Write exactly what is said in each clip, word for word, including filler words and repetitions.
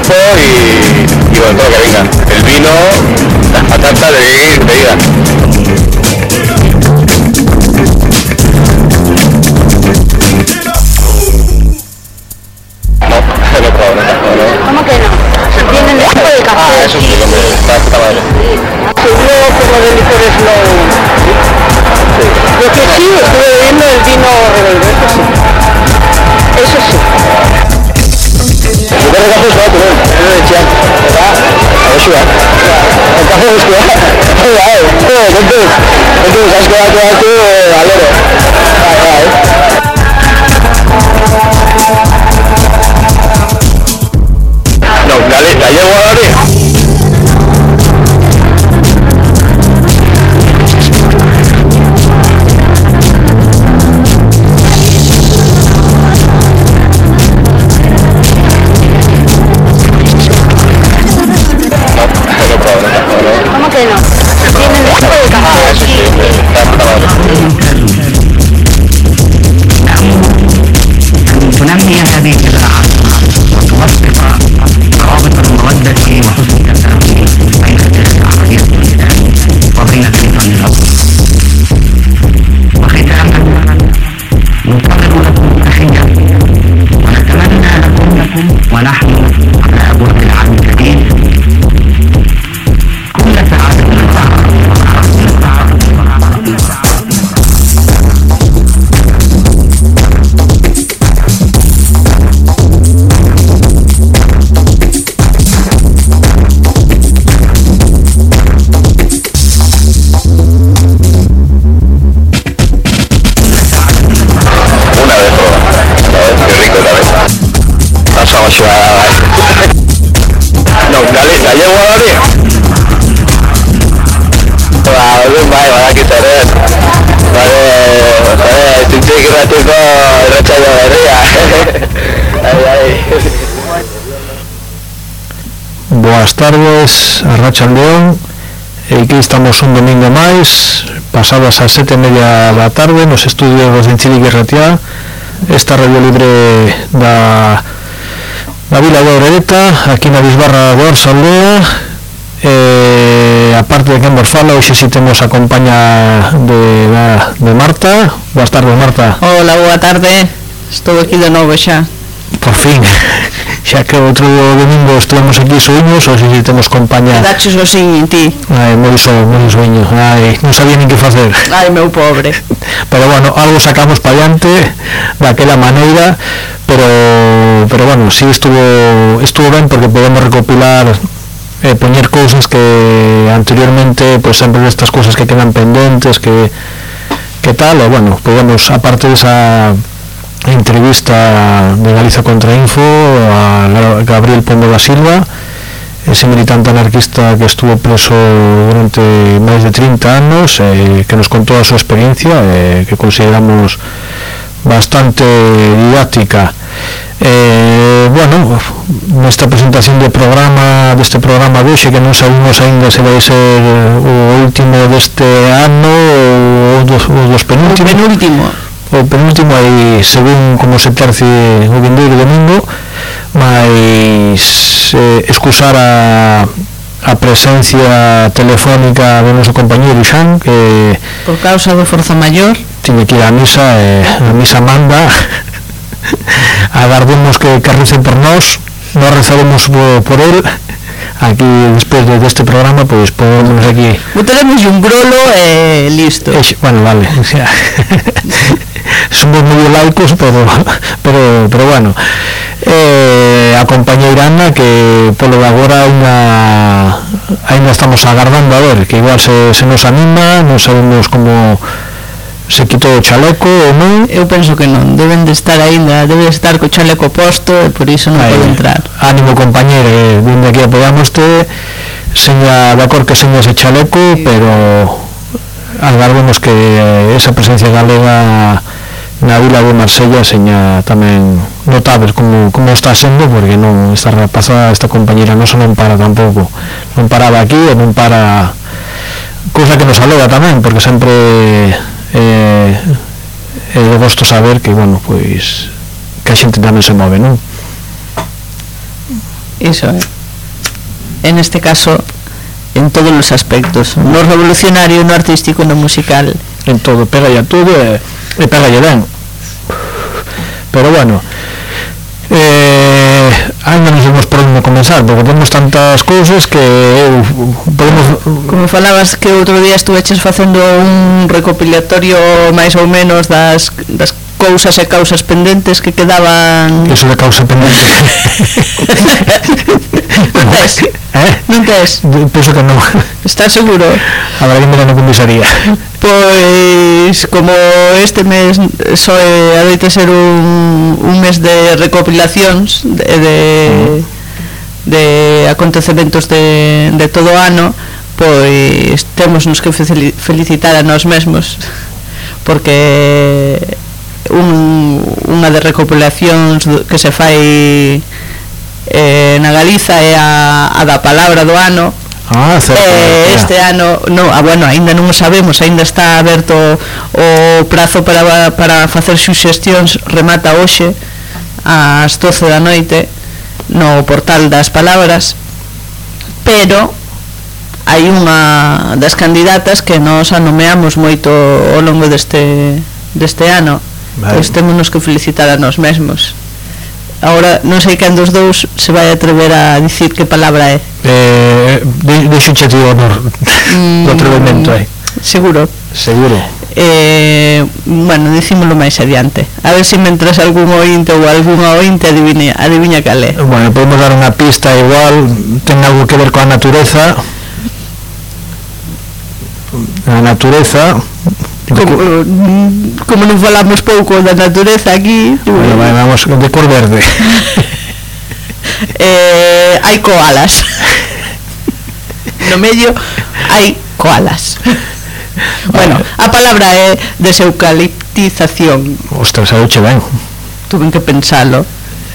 tiempo y, y bueno, todo lo que venga. El vino, las patatas de ir, de ida. No, no he probado, no he probado, ¿no? ¿Cómo que no? Tienen esto de café. Ah, eso sí, hombre, está puta madre. Seguro como de licores no. Sí. Lo que sí, estuve bebiendo el vino rebelde, eso sí. Eso sí. El café es barato, ¿no? Es de Chiang, ¿verdad? A ver si va. El café es que va. Ay, ay, entonces, entonces, has quedado aquí al oro. Ay, ay. No, dale, la llevo a la ¿Cómo que no? Tienen esto de café. Ah, eso sí, está puta madre. تنمي هذه العلاقات وتوثق روابط المودة وحسن التفاهم بين الجنس العربية والإسلام وبين الوطن الأول. وختاما نقرر لكم تحية ونتمنى لكم لكم ونحن على أبواب العام الجديد كل سعادة وسعادة وسعادة وسعادة. No, dale, la llevo a la vale, vale, vale, que seré. Vale, vale, tú tienes que rato con racha de alegría. Ay, ay. Boas tardes, arrachaldeón. E aquí estamos un domingo máis, pasadas as sete e media da tarde, nos estudios de Enchili Guerratia, esta radio libre da na Vila de Orereta, aquí na Bisbarra de Orzaldea. Eh, aparte de que nos fala, hoxe si temos a compaña de, de Marta. Boas tardes, Marta. Hola, boa tarde, estou aquí de novo xa. Por fin, xa que outro domingo estuvemos aquí soños, hoxe si temos compaña. Quedaches sozinho en ti. Ai, moi so, moi soño, ai, non sabía nin que facer. Ai, meu pobre. Pero bueno, algo sacamos para adiante daquela maneira, pero pero bueno, sí estuvo estuvo ben porque podemos recopilar eh, poñer cousas que anteriormente pues sempre destas cousas que quedan pendentes, que que tal, e bueno, podemos, aparte desa entrevista de Galiza Contra Info a Gabriel Pombo da Silva, ese militante anarquista que estuvo preso durante máis de trinta anos, eh, que nos contou a súa experiencia, eh, que consideramos bastante didáctica. Eh, bueno, nesta presentación de programa deste programa de hoxe, que non sabemos ainda se vai ser o último deste ano ou dos, o dos penúltimos, o penúltimo o penúltimo aí según como se terce o vindeiro domingo, mas eh, excusar a a presencia telefónica do noso compañeiro Xan, que por causa do forza maior tiña que ir á misa, e a misa manda. Agardemos que, que rece por nós, nós rezaremos por, por él. Aquí, despois de, deste programa, pois, pues, podemos aquí botaremos un brolo e listo. E, bueno, vale, o sea, somos moi laicos, pero, pero, pero bueno, eh, a compañeira Ana, que polo de agora ainda, ainda estamos agardando a ver, que igual se, se nos anima, non sabemos como se quitou o chaleco ou non. Eu penso que non, deben de estar aínda, debe de estar co chaleco posto e por iso non Aí, pode entrar. Ánimo, compañero, eh, dende aquí apoiamoste, seña da cor que seña ese chaleco, pero agardemos que esa presencia galega na vila de Marsella seña tamén notable como, como está sendo, porque non, esta rapazada, esta compañera non se non para tampouco, non paraba aquí e non para, cousa que nos alegra tamén, porque sempre eh, é de gosto saber que, bueno, pois que a xente tamén se move, non? Iso é. En este caso, en todos os aspectos, no revolucionario, no artístico, no musical. En todo, pega ya todo e, e pega ya ben. Pero bueno, eh, ainda non sabemos por onde comenzar, porque temos tantas cousas que eu, podemos... Como falabas que outro día estuveches facendo un recopilatorio máis ou menos das, das cousas e causas pendentes que quedaban... Eso de causa pendente. Non tes? Eh? Non tes? Penso que non. Estás seguro? Habrá que mirar na comisaría. Pois, como este mes soe adoita ser un, un mes de recopilacións de, de, de acontecementos de, de todo o ano, pois temos nos que felicitar a nós mesmos, porque un, unha de recopilacións que se fai eh, na Galiza é a, a da palabra do ano. Ah, certo, eh, este ano no, ah, bueno, aínda non o sabemos, aínda está aberto o prazo para, para facer suxestións, remata hoxe ás doce da noite no portal das palabras, pero hai unha das candidatas que nos anomeamos moito ao longo deste, deste ano, vale. Pois temos que felicitar a nós mesmos. Agora non sei quen dos dous se vai atrever a dicir que palabra é. Eh, deixoche ti o honor mm, do atrevemento aí. Seguro. Seguro. Eh, bueno, dicímolo máis adiante. A ver se si mentras algún ointe ou algunha ointe adivinha, adivinha cal é. Bueno, podemos dar unha pista igual, ten algo que ver coa natureza. A natureza. Como, como non falamos pouco da natureza aquí, bueno, vai, vamos de cor verde. eh, hai koalas. No medio hai koalas. Bueno, a palabra é deseucaliptización. Ostras, saúche ben. Tuve que pensalo.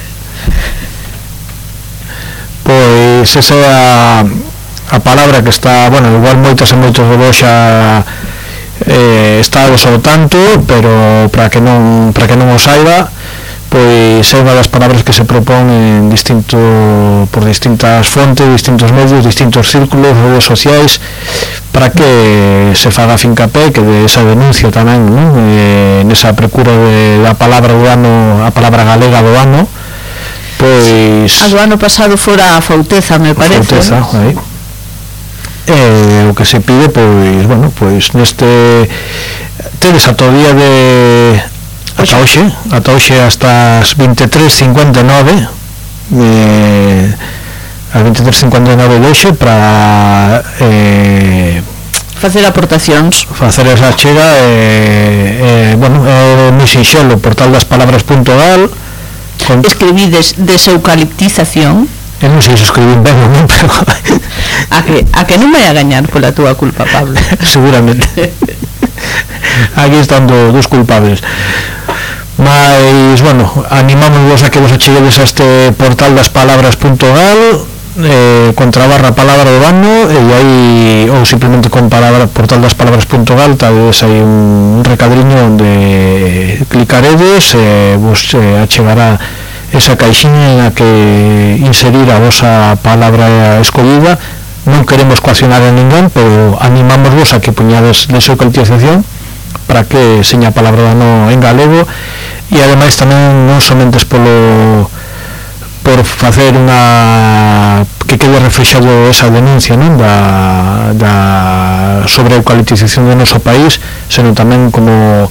Pois esa é a, a palabra que está, bueno, igual moitas e moitos de vos xa eh, estados ao tanto, pero para que non para que non o saiba, pois é unha das palabras que se propón en distinto, por distintas fontes, distintos medios, distintos círculos, redes sociais, para que se faga fincapé, que de esa denuncia tamén, non? Eh, nesa procura de, da palabra do ano, a palabra galega do ano, pois... A do ano pasado fora a Fauteza, me parece. Fauteza, aí. Eh, o que se pide, pois, bueno, pois neste tedes ata o día de ata hoxe, ata hoxe hasta as vinte e tres cincuenta e nove eh, as vinte e tres cincuenta e nove de hoxe para eh, facer aportacións, facer esa chega eh, eh, bueno, é moi sinxelo, portal das palabras punto gal. Con... escribides deseucaliptización. Eu non sei se escribín ben ou non, pero... a, que, a que non vai a gañar pola túa culpa, Pablo? Seguramente. Aquí están do, dos culpables. Mas, bueno, animamos vos a que vos acheguedes a este portal das palabras punto gal, eh, contra barra palabra do ano, e aí, ou simplemente con palabra, portal das palabras punto gal, tal vez hai un recadriño onde clicaredes e eh, vos eh, achegará esa caixinha en a que inserir a vosa palabra escollida. Non queremos coaccionar a ninguén, pero animamos vos a que puñades deseucaliptización para que seña a palabra do ano en galego, e ademais tamén non somente polo por facer unha que quede reflexado esa denuncia, non, da, da sobre a eucaliptización do noso país, senón tamén como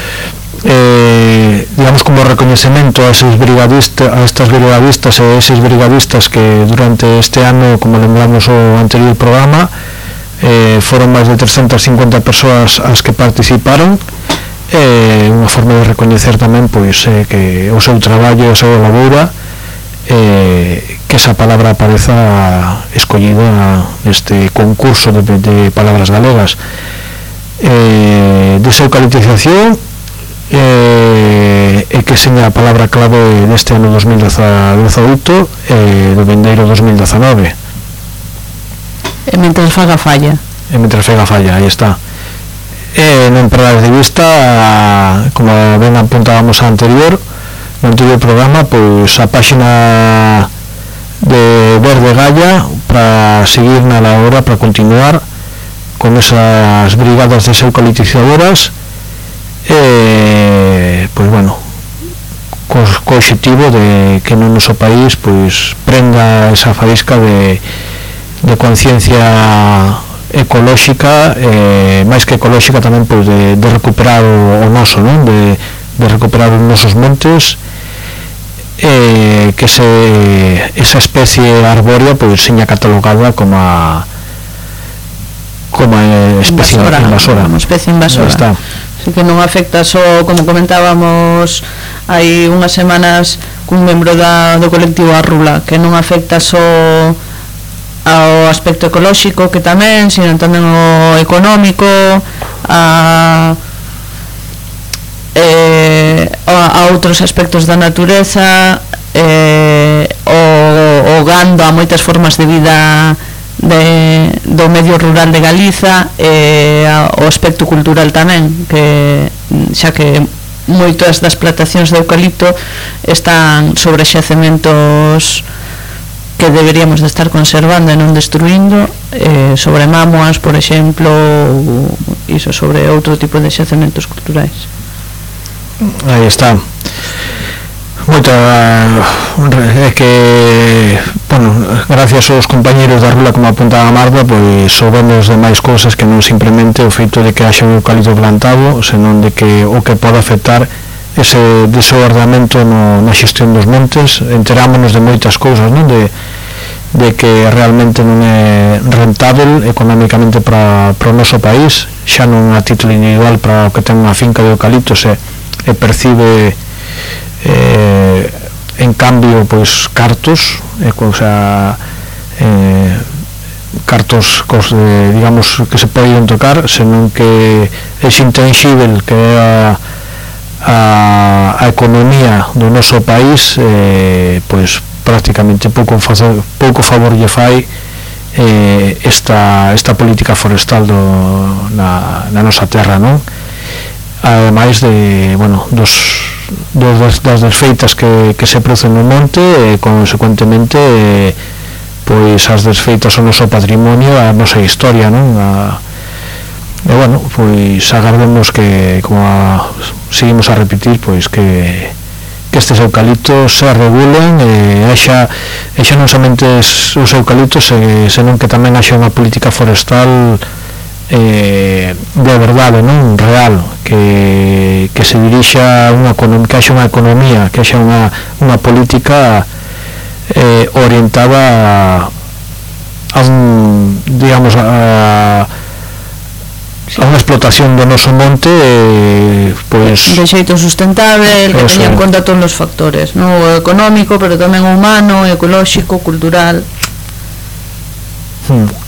eh, digamos como recoñecemento a esos brigadistas, a estas brigadistas e eses brigadistas que durante este ano, como lembramos o anterior programa, eh, foron máis de trescentas cincuenta persoas as que participaron. É eh, unha forma de recoñecer tamén, pois, eh, que o seu traballo, a súa laboura, eh, que esa palabra apareza escollida neste concurso de, de palabras galegas. Eh, deseucaliptización, eh, e que seña a palabra clave deste ano dos mil dezaoito e eh, do vindeiro dos mil dezanove. E mentras faga falla. E mentras faga falla, aí está. E non perdas de vista, como ben apuntábamos a anterior, no anterior programa, pois a páxina de Verde Galla para seguir na labora, para continuar con esas brigadas deseucaliptizadoras, e pois bueno, co, co objetivo de que no noso país pois prenda esa faísca de, de conciencia ecolóxica, eh, máis que ecolóxica tamén pois de, de recuperar o, o noso, non? De, de recuperar os nosos montes, eh, que se, esa especie arbórea pois seña catalogada como a como a especie invasora, invasora. Como especie invasora. Está. Así que non afecta só, como comentábamos hai unhas semanas cun membro da, do colectivo Arrula, que non afecta só ao aspecto ecolóxico, que tamén, sino tamén o económico, a, eh, a, a outros aspectos da natureza, eh, o, o gando, a moitas formas de vida de, do medio rural de Galiza, e a, o aspecto cultural tamén, que xa que moitas das plantacións de eucalipto están sobre xacementos que deberíamos de estar conservando e non destruindo, eh, sobre mámoas, por exemplo, ou iso, sobre outro tipo de xacementos culturais. Aí está. Moita é que, bueno, gracias aos compañeros da Rula, como apuntaba Marta, pois soubemos de máis cousas que non simplemente o feito de que haxa un eucalipto plantado, senón de que o que pode afectar ese desordenamento no, na xestión dos montes. Enterámonos de moitas cousas, non? De, de que realmente non é rentável económicamente para, para o noso país, xa non a título individual para o que ten unha finca de eucaliptos, e, e percibe eh, en cambio pois cartos, e, o sea, eh, cartos cos, eh, digamos, que se poden tocar, senón que é intangible, que é a A, a economía do noso país, eh, pois prácticamente pouco favor, pouco favor lle fai eh, esta, esta política forestal do, na, na nosa terra, non? Ademais de, bueno, dos, dos das desfeitas que, que se producen no monte, e consecuentemente eh, pois as desfeitas ao noso patrimonio, a nosa historia, non? A, e bueno, pois agardemos que, como a, seguimos a repetir, pois que, que estes eucaliptos se regulen, e haxa, e xa non somente os eucaliptos, e, senón que tamén haxa unha política forestal eh, de verdade, non? Real, que, que se dirixa unha economía, que haxa unha economía, que haxa unha, unha política eh, orientada a, a un, digamos, a a unha explotación do noso monte, eh, pois de xeito sustentable, que teña en conta todos os factores, non? O económico, pero tamén o humano, ecolóxico, cultural. hmm.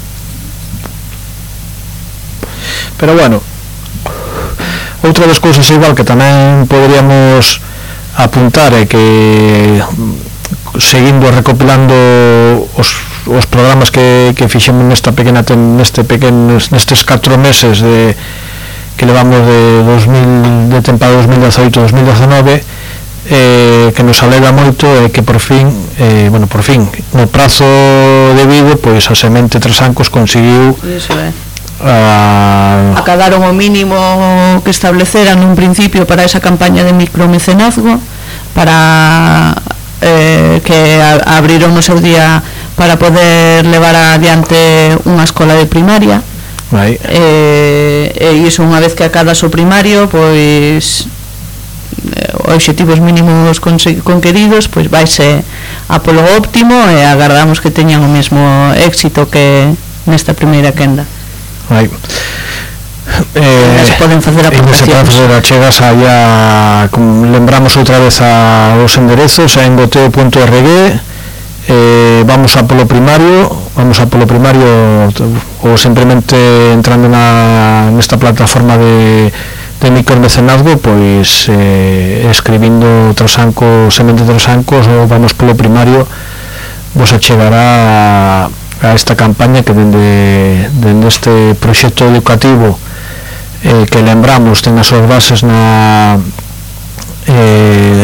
Pero bueno, outra das cousas igual que tamén poderíamos apuntar é que, seguindo recopilando os os programas que, que fixemos nesta pequena neste pequeno, nestes catro meses de, que levamos de, dos mil, de tempada dos mil dezaoito a dos mil dezenove, eh, que nos alegra moito é que por fin, eh, bueno, por fin no prazo debido, pois a Semente Trasancos conseguiu Iso é. A... acadaron o mínimo que estableceran nun principio para esa campaña de micromecenazgo, para eh, que a, abriron no seu día para poder levar adiante unha escola de primaria. Vai. E, e iso, unha vez que acadas o primario, pois obxectivos mínimos conqueridos, pois vaise a polo óptimo, e agardamos que teñan o mesmo éxito que nesta primeira quenda. Vai. Eh, se poden facer aportacións. Se poden chegas allá, lembramos outra vez a os enderezos en goteo punto org. Eh, vamos a polo primario, vamos a polo primario ou simplemente entrando na nesta plataforma de de micromecenazgo, pois eh, escribindo Trasanco, Semente Trasancos, ou vamos polo primario, vos achegará a, a esta campaña que dende, dende este proxecto educativo, eh, que lembramos ten as súas bases na eh,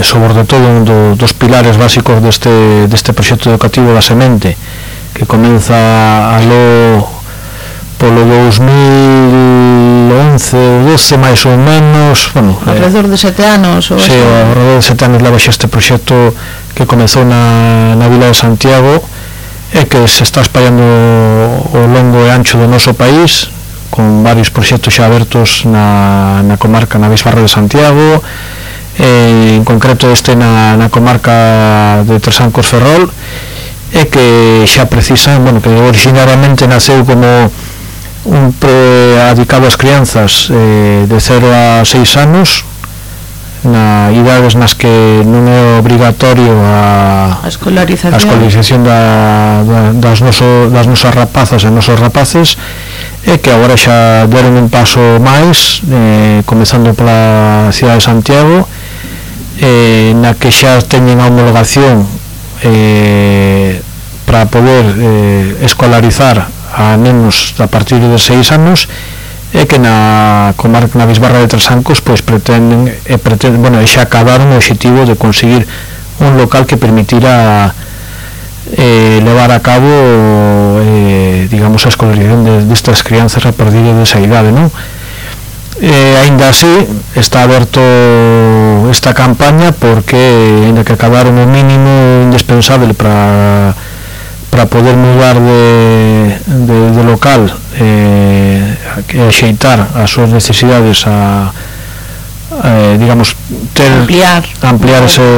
sobre todo un do, dos pilares básicos deste, deste proxecto educativo da Semente, que comeza aló polo dos mil once ou doce máis ou menos, bueno, alrededor de sete anos ou sí, alrededor de sete anos leva xa este proxecto que comezou na, na vila de Santiago e que se está espallando ao longo e ancho do noso país, con varios proxectos xa abertos na, na comarca na Bisbarra de Santiago, e en concreto este na, na comarca de Tresancos Ferrol, e que xa precisan, bueno, que originariamente naceu como un pre adicado ás crianzas eh, de cero a seis anos, na idades nas que non é obrigatorio a, a escolarización, a escolarización da, da, das, noso, das nosas rapazas e nosos rapaces, e que agora xa deron un paso máis, eh, comezando pola cidade de Santiago, eh, na que xa teñen a homologación eh, para poder eh, escolarizar a nenos a partir de seis anos, e que na comarca na Bisbarra de Tresancos pois pretenden, e pretenden, bueno, xa acabaron o objetivo de conseguir un local que permitira eh, levar a cabo eh, digamos a escolarización de, destas crianzas a partir de esa idade, non? Eh, ainda así está aberto esta campaña porque ainda que acabaron o mínimo indispensable para para poder mudar de, de, de local eh, e axeitar as súas necesidades a, a digamos ter, ampliar ampliar ese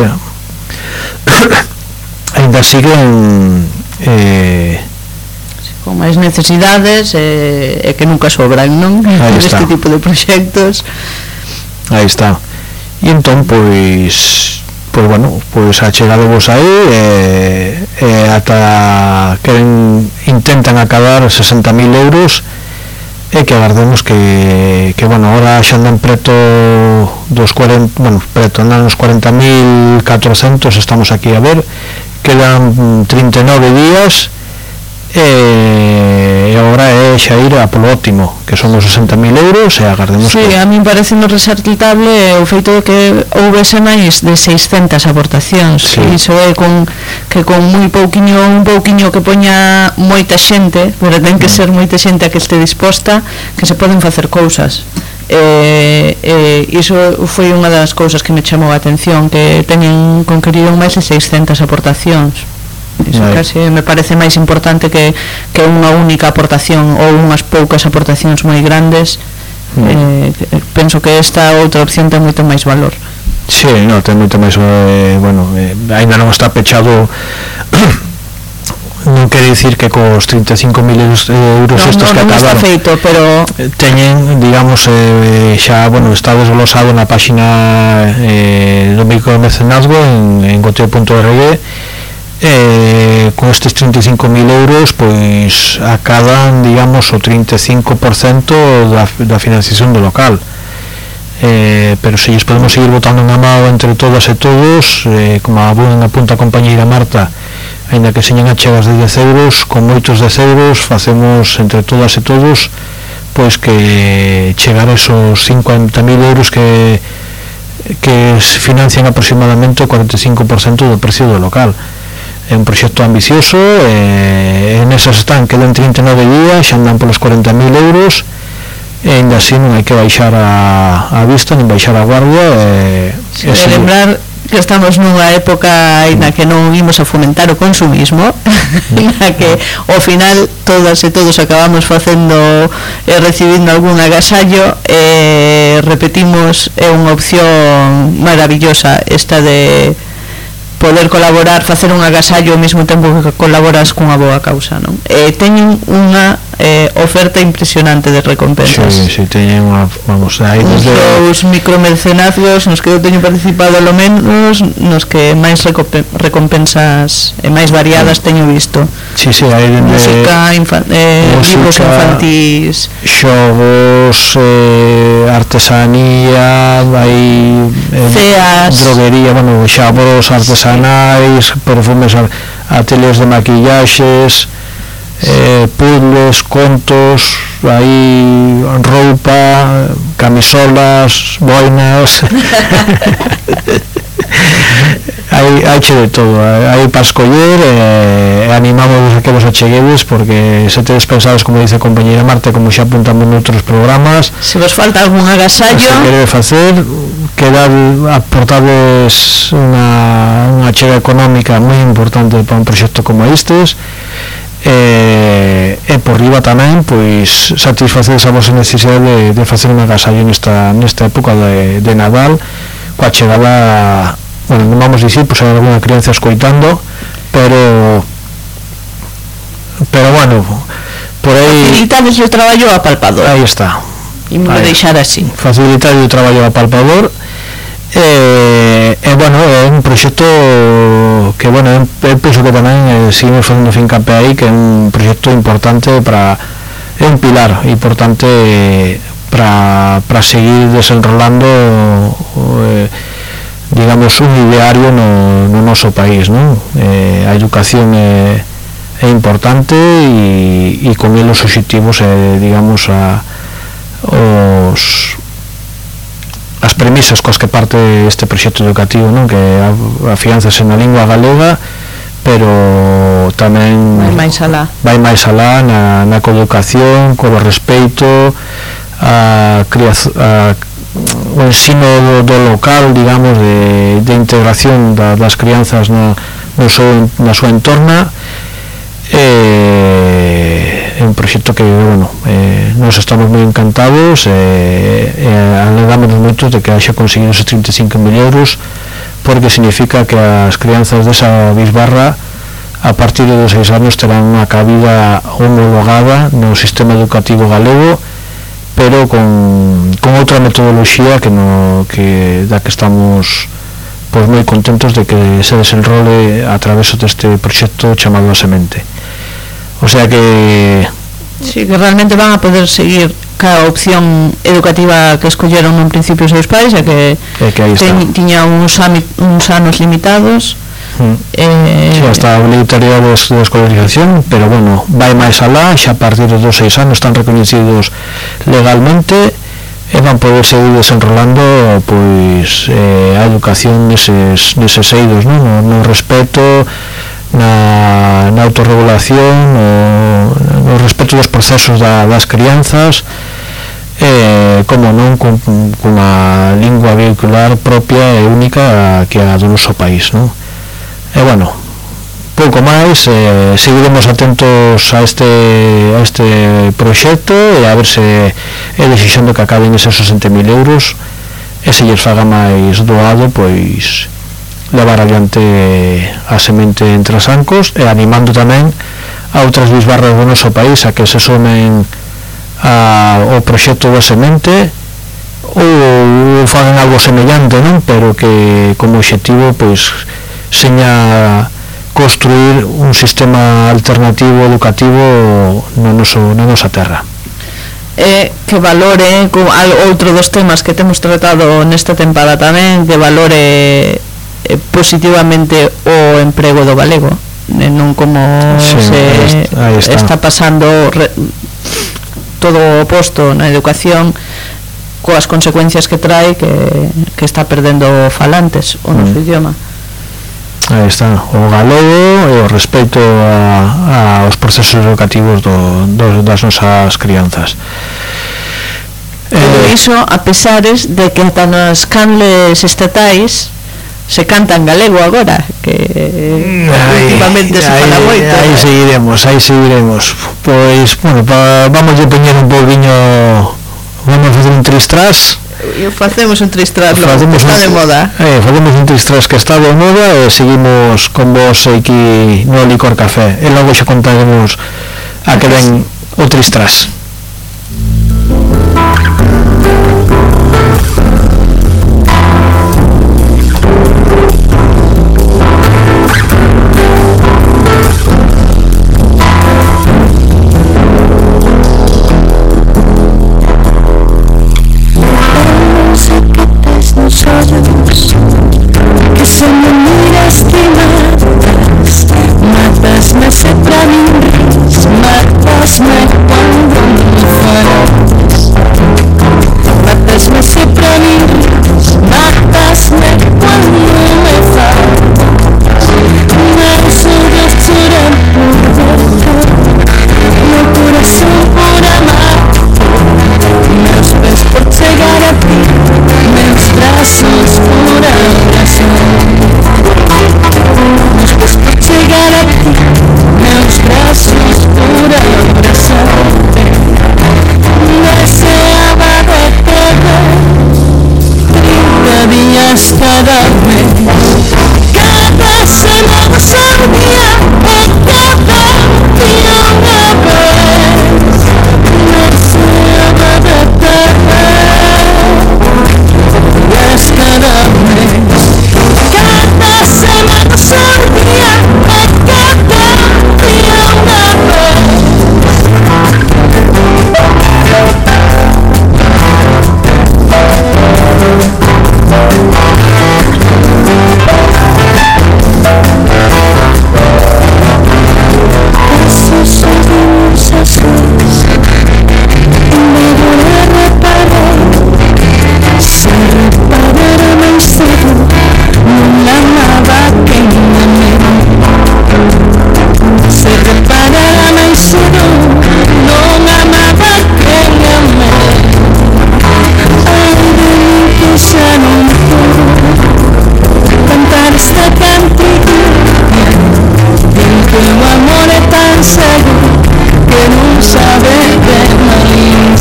ainda siguen eh, con máis necesidades e, e que nunca sobran, non? Este tipo de proxectos. Aí está. E entón, pois pois bueno, pois achegadevos aí e, e ata queren, intentan acabar sesenta mil euros, e que agardemos que, que bueno, ahora xa andan preto dos cuarenta, bueno, preto andan os cuarenta mil catrocentos, estamos aquí a ver, quedan trinta e nove días, e, e agora é xa ir a polo óptimo, que son os sesenta mil euros, e agardemos sí, que... a min parece no resaltable o feito de que houvese máis de seiscentas aportacións, sí. Iso é con, que con moi pouquiño, un pouquiño que poña moita xente, pero ten que ser moita xente a que este disposta, que se poden facer cousas. E, e iso foi unha das cousas que me chamou a atención, que teñen conquerido máis de seiscentas aportacións. Iso Vale. Casi me parece máis importante que, que unha única aportación ou unhas poucas aportacións moi grandes. Mm. eh, penso que esta outra opción ten moito máis valor. Sí, no, ten moito máis eh, bueno, eh, ainda non está pechado non quere dicir que cos trinta e cinco mil euros no, estos no, que non acabaron está feito, pero teñen, digamos, eh, xa, bueno, está desglosado na páxina eh, do micromecenazgo en, en goteo punto org. Eh, con estes trinta e cinco mil euros pois acadan, digamos, o trinta e cinco por cento da, da financiación do local, eh, pero se lles podemos seguir botando unha mão entre todas e todos, eh, como a boa apunta a compañeira Marta, aínda que señan achegas de dez euros, con moitos dez euros facemos entre todas e todos pois que chegar a esos cincuenta mil euros que que financian aproximadamente o cuarenta e cinco por cento do precio do local. É un proxecto ambicioso, e en esas están, quedan trinta e nove días, xa andan polos cuarenta mil euros, e ainda así non hai que baixar a, a vista, nin baixar a guardia. E, e se lembrar que estamos nunha época na que non imos a fomentar o consumismo, na que ao final todas e todos acabamos facendo e recibindo algún agasallo, e repetimos, é unha opción maravillosa esta de poder colaborar, facer un agasallo ao mesmo tempo que colaboras cunha boa causa, non? E teñen unha eh, oferta impresionante de recompensas. Sí, sí, teñen unha, vamos, aí desde os micromercenazgos nos que eu teño participado lo menos, nos que máis recompensas e máis variadas teño visto. Sí, sí, aí desde música, infan eh, música, libros infantís, xogos, eh, artesanía, hai eh, ceas, droguería, bueno, xabos artesanais, perfumes, ateliers de maquillaxes, eh, puzzles, contos, aí roupa, camisolas, boinas. haiche de todo, hai para escoller, e eh, animamos a que vos acheguedes, porque se tedes pensados, como dice a compañera Marta, como xa apuntamos noutros programas, se vos falta algún agasallo, se quere facer, quedar aportades unha, unha chega económica moi importante para un proxecto como estes, e, e por riba tamén pois satisfacer esa vosa necesidade de, de facer un agasallo nesta, nesta época de, de Nadal, coa chegada, bueno, non vamos dicir, pois hai alguna crianza escoitando, pero pero bueno, por aí facilitades o traballo a palpador, aí está, e me deixar así, facilitar o traballo a palpador. E, e bueno, é un proxecto que, bueno, eu penso que tamén eh, seguimos facendo fincapé aí, que é un proxecto importante para, é un pilar importante para, para seguir desenrolando eh, digamos un ideario no, no noso país, non? Eh, a educación é, é importante, e, e con el os obxectivos é, digamos, a, os as premisas coas que parte este proxecto educativo, non? Que afianzase na lingua galega, pero tamén vai máis alá, vai máis alá na, na coeducación, co respeito a, a o ensino do, do local, digamos, de, de integración da, das crianzas no, no seu, na súa entorna. É un proxecto que, bueno, eh, nos estamos moi encantados, e eh, eh, alegramos moito de que haxa conseguido esos trinta e cinco mil euros, porque significa que as crianzas desa bisbarra a partir de seis anos terán unha cabida homologada no sistema educativo galego, pero con, con outra metodoloxía que, no, que da que estamos pois moi contentos de que se desenrole a través deste proxecto chamado A Semente. O sea que sí, que realmente van a poder seguir cada opción educativa que escolleron nun principio os seus pais, e que, e que ten, tiña uns, ami, uns anos limitados, mm. eh, sí, hasta a obligatoriedade de, de escolarización, pero bueno, vai máis alá, xa a partir dos seis anos están recoñecidos legalmente, e van poder seguir desenrolando pois eh, a educación neses, neses eidos, non? No, no respeto, na, na autorregulación, no, no respeto dos procesos da, das crianzas, eh, como non, con, con a lingua vehicular propia e única que a do noso país, non? E bueno, pouco máis, eh, seguiremos atentos a este a este proxecto, e a ver se é desexando que acaben esos sesenta mil euros, e se lles faga máis doado, pois levar adiante a semente entre as ancos, e animando tamén a outras bisbarras do noso país a que se somen a, ao proxecto da semente, ou fagan algo semellante, non? Pero que como obxectivo pois seña construir un sistema alternativo educativo no noso, na nosa terra. eh, que valore co, al, outro dos temas que temos tratado nesta tempada tamén, que valore eh, positivamente o emprego do galego, eh, non como sí, se aí está. está pasando re, todo o oposto na educación, coas consecuencias que trae, que, que está perdendo falantes o noso mm. idioma. Aí está, o galego e o respeito a, a os procesos educativos do, do, das nosas crianzas. Todo eh, iso a pesares de que ata nas canles estatais se canta en galego agora, que aí, últimamente se aí, fala moito. Aí seguiremos, aí seguiremos. Pois, bueno, pa, vamos a poñer un polviño, vamos a facer un tristrás. E facemos un tristrás, que facemos está un, de moda. Eh, facemos un tristrás que está de moda, e seguimos con vos aquí no Licor Café. E logo xa contaremos a que ven o tristrás. Que se me miras quemadas, matas-me sempre a mim, matas-me quando me falas. cada mes, cada semana son día, e cada día una vez me deseaba de tener. Es cada mes, cada semana son día, e cada día una vez. Pasos seguimos azules en medio de la pared. Se reparara máis cedo, non amaba quen amé. Se reparara máis cedo, non amaba quen amé. Ai de mí que xa non podo cantar esta cantiga, del que o amor é tan cego que non sabe de máis.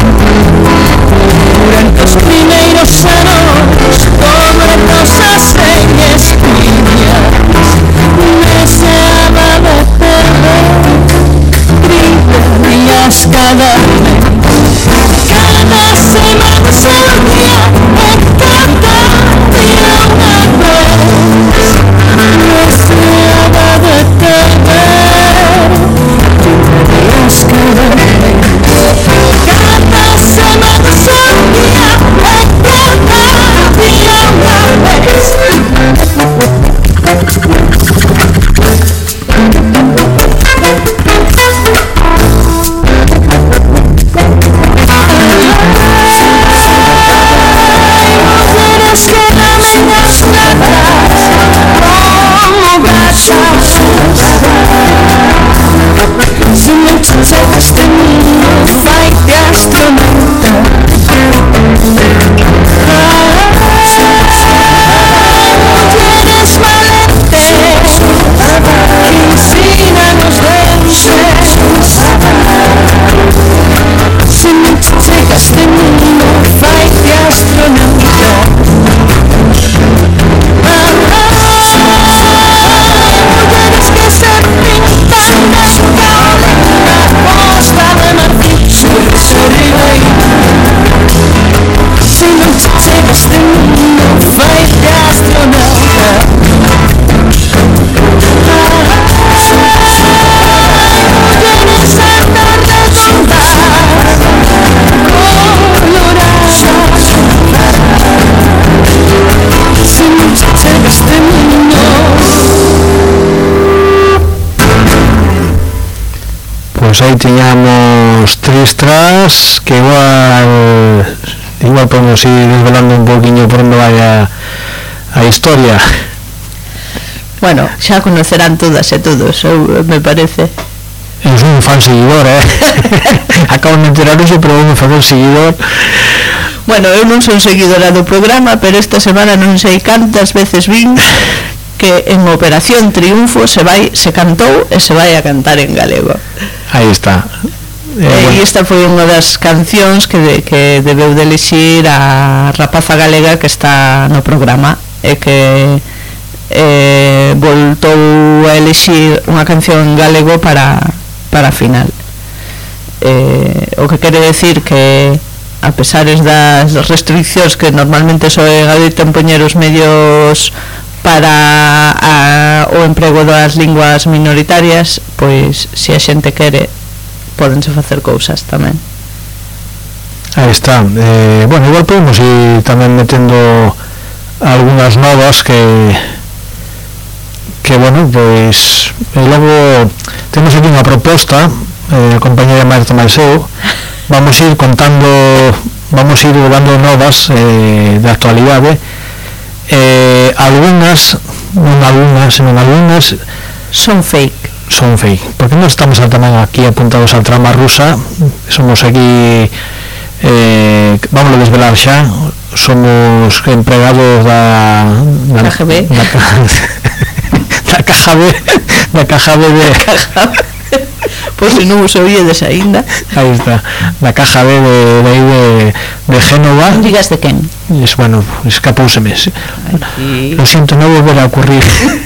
Durante os primeiros anos como rosas sen espiñas deseaba de perder trinta días cada mes, cada semana son día, e cada día una vez deseaba de perder trinta días cada mes, cada semana son día, e cada día una vez. Mujeres que lamen las latas como gatas, si me enchufas este mundo vai de astronauta. Mujeres valentes que ensinan os dentes, si me enchufas este mundo vai de astronauta. Mujeres que se pintan de cara na costa de Marfil, sur, sur y rey. Si no chega este mundo vai de astronauta. Mujeres anda redonda, colorada. Si no chega este mundo. Pues ahí teníamos Tristras, que igual igual podemos ir desvelando un poquinho por onde vai a, a historia. Bueno, xa conocerán todas e todos, eu, me parece. Eu sou un fan seguidor, eh? Acabo de enterar iso, pero vou me facer seguidor. Bueno, eu non son seguidora do programa, pero esta semana non sei cantas veces vin que en Operación Triunfo se vai, se cantou e se vai a cantar en galego. Aí está. Eh, bueno. E esta foi unha das cancións que, de, que debeu de elixir a rapaza galega que está no programa e que eh, voltou a elixir unha canción en galego para, para a final. Eh, o que quere decir que a pesares das restriccións que normalmente só adoitan poñer os medios para a, o emprego das linguas minoritarias, pois se a xente quere pódense facer cousas tamén. Aí está. Eh, bueno, igual podemos ir tamén metendo algunhas novas que que bueno, pois e logo temos aquí unha proposta, eh, a compañera Marta Maiseu. Vamos ir contando, vamos ir dando novas eh, de actualidade. Eh, algunhas, non algunhas, non algunhas son fake. Son fake, porque non estamos tamén aquí apuntados á trama rusa, somos aquí, eh, vamos a desvelar xa, somos empregados da, da K G B, da, da caja B, da caja B de por si non os oíedes aínda. Aí está, na caja B de, de, de, de Génova. Non digas de quen. Es, bueno, escapouseme. Aquí. Lo siento, no volverá a ocurrir.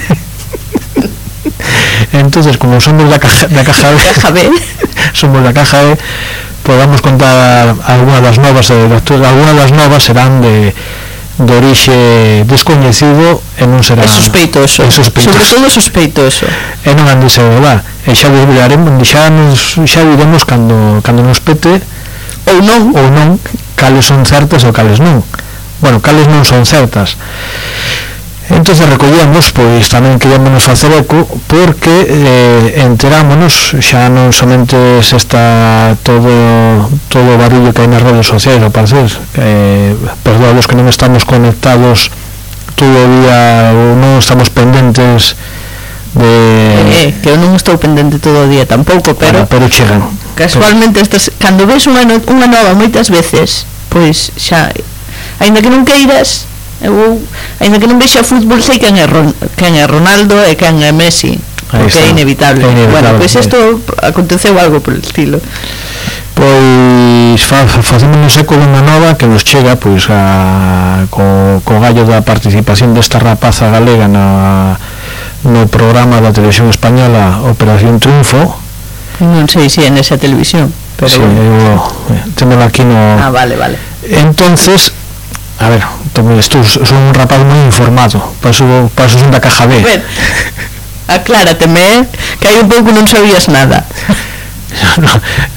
Entonces, como somos la caja, la caja B, caja B. somos la caja B, podamos contar algunas das novas, eh, algunas das novas serán de de orixe descoñecido e non será... É sospeitoso. É sospeitoso. Sobre todo sospeitoso. E non han de ser verdad. E xa viraremos, xa nos xa viremos cando cando nos pete ou non, ou non, cales son certas ou cales non. Bueno, cales non son certas. Entonces recollemos, pois tamén queríamos facer eco porque eh, enterámonos, xa non somente se está todo todo o barullo que hai nas redes sociais, ao parecer, eh, perdón, los que non estamos conectados todo o día ou non estamos pendentes de... Eh, que eu non estou pendente todo o día tampouco, pero... Bueno, pero chegan. Casualmente, estas, cando ves unha, no, unha nova moitas veces, pois xa, aínda que non queiras, eu, aínda que non vexa fútbol, sei quen é, Ron, quen é Ronaldo e quen é Messi, porque é inevitable. é inevitable. Bueno, pois isto aconteceu algo por el estilo. Pois fa, facémonos eco dunha nova que nos chega pois a, co, co gallo da participación desta rapaza galega na, no programa da televisión española Operación Triunfo. Non sei se é nesa televisión, pero sí, eu, eh, témolo aquí no... Ah, vale, vale. Entonces, a ver, estou, son un rapaz moi informado, paso, paso son da caja B. Ben, aclárateme, que hai un pouco non sabías nada. No.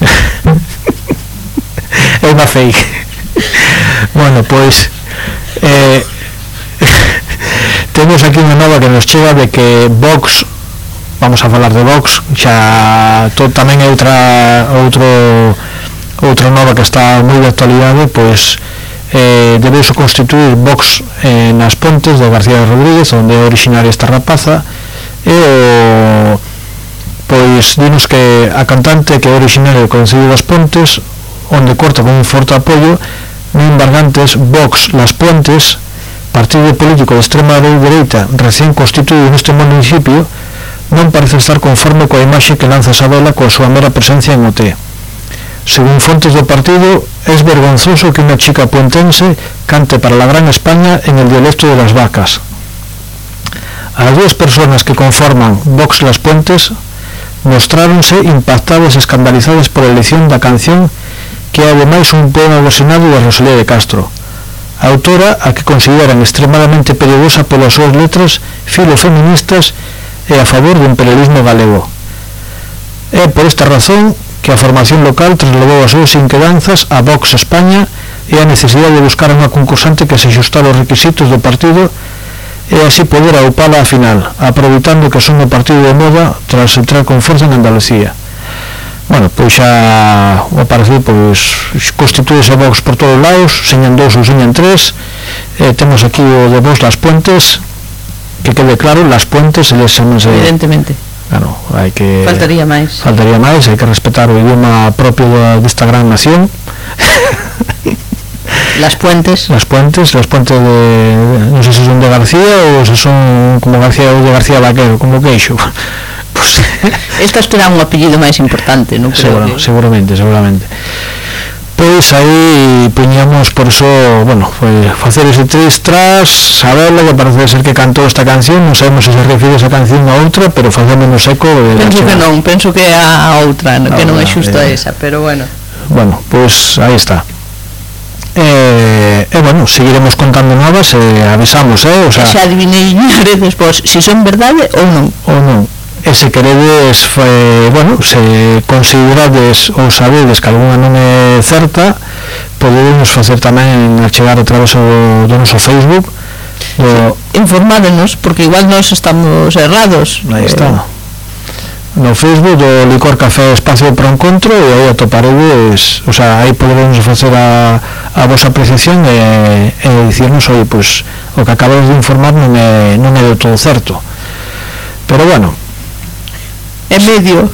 É unha fake. Bueno, pois eh, temos aquí unha nova que nos chega de que Vox, vamos a falar de Vox, xa to, tamén é outra outro outra nova que está moi de actualidade, pois eh, debeuse constituir Vox eh, nas Pontes de García Rodríguez, onde é originaria esta rapaza, e o pois dinos que a cantante que é originaria do Concello das Pontes, onde corta con un forte apoio, non embargantes Vox Las Pontes, partido político de extrema dereita recién constituído neste municipio, non parece estar conforme coa imaxe que lanza Sabela coa súa mera presencia en O T. Según fontes do partido, es vergonzoso que unha chica puentense cante para la gran España en el dialecto de las vacas. As dúas personas que conforman Vox Las Pontes mostráronse impactadas e escandalizadas por a elección da canción, que é ademais un poema versionado de Rosalía de Castro, a autora a que consideran extremadamente perigosa polas súas letras filofeministas e a favor do imperialismo galego. É por esta razón que a formación local trasladou as súas inquedanzas a Vox España e a necesidade de buscar unha concursante que se xustara aos requisitos do partido e así poder aupala a final, aproveitando que son o partido de moda tras entrar con forza en Andalucía. Bueno, pois xa o parecer pois constitúese a Vox por todos os lados, señan dous ou señan tres, eh, temos aquí o de Vox Las Puentes, que quede claro, Las Puentes eles chamanse... Evidentemente. Claro, hai que... Faltaría máis. Faltaría máis, hai que respetar o idioma propio desta gran nación. Las Puentes. Las Puentes, las Puentes de... non sei se son de García ou se son como García ou de García Vaquero, como queixo. Pues, estas terán un apellido máis importante, non creo. Seguro, que... Seguramente, seguramente. Pois aí puñamos, por eso, bueno, foi facer ese tres tras saberlo, que parece ser que cantou esta canción, non sabemos se se refiere esa canción a outra, pero facémonos eco de... Penso que non, penso que a outra, no, que non é xusto eh, esa, pero bueno. Bueno, pois aí está. E, eh, eh, bueno, seguiremos contando novas e eh, avisamos, eh, o sea... Xa adivinei despois se son verdade ou non. Ou non. E se queredes, eh, bueno, se considerades ou sabedes que alguna non é certa, podemos facer tamén a chegar a través do, do noso Facebook do... Sí, informádenos, porque igual nós estamos errados. Aí está, no Facebook do Licor Café Espacio para o Encontro, e aí atoparedes, o sea, aí poderemos facer a, a vosa apreciación e, e dicirnos, oi, pois, o que acabamos de informar non é, non é do todo certo, pero bueno, é medio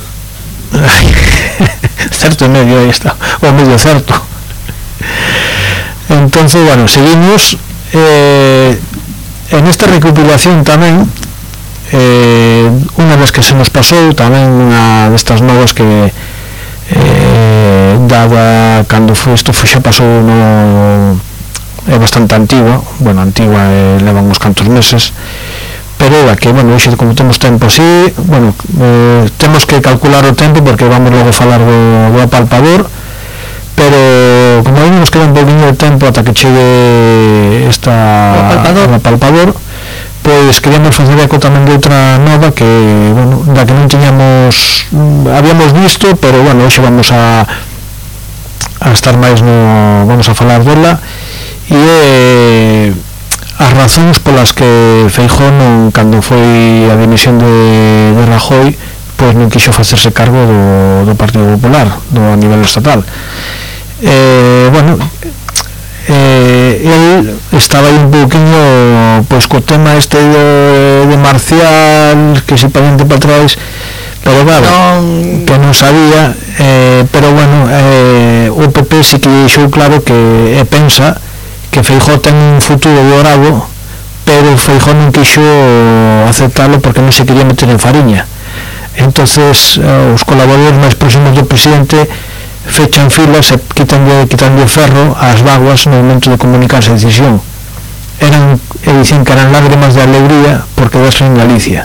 certo e medio, aí está, o medio certo. Entonces, bueno, seguimos eh, en esta recopilación tamén eh, unha vez que se nos pasou tamén unha destas novas que eh, dada cando foi isto foi xa pasou no, é bastante antigua, bueno, antigua eh, levan uns cantos meses, pero é que, bueno, hoxe como temos tempo así, bueno, eh, temos que calcular o tempo porque vamos logo falar do, do apalpador, pero como aí nos queda un pouquinho de tempo ata que chegue esta o apalpador, o apalpador, pois queríamos facer eco tamén de outra nova que, bueno, da que non tiñamos habíamos visto, pero bueno, hoxe vamos a a estar máis no, vamos a falar dela, e é eh, as razóns polas que Feijóo non, cando foi a dimisión de, de Rajoy, pois non quixo facerse cargo do, do Partido Popular do, a nivel estatal. Eh, bueno, eh, el estaba aí un pouquinho pois co tema este de, de Marcial, que se pariente para atrás, pero claro, non... que non sabía, eh, pero bueno, eh, o P P sí que deixou claro que eh, pensa que Feijóo ten un futuro dorado, pero Feijóo non quixo aceptarlo porque non se quería meter en fariña. Entonces eh, os colaboradores máis próximos do presidente fechan filas e quitan de, quitan de ferro ás vaguas no momento de comunicarse a decisión. Eran, e dicen que eran lágrimas de alegría porque quedarse en Galicia.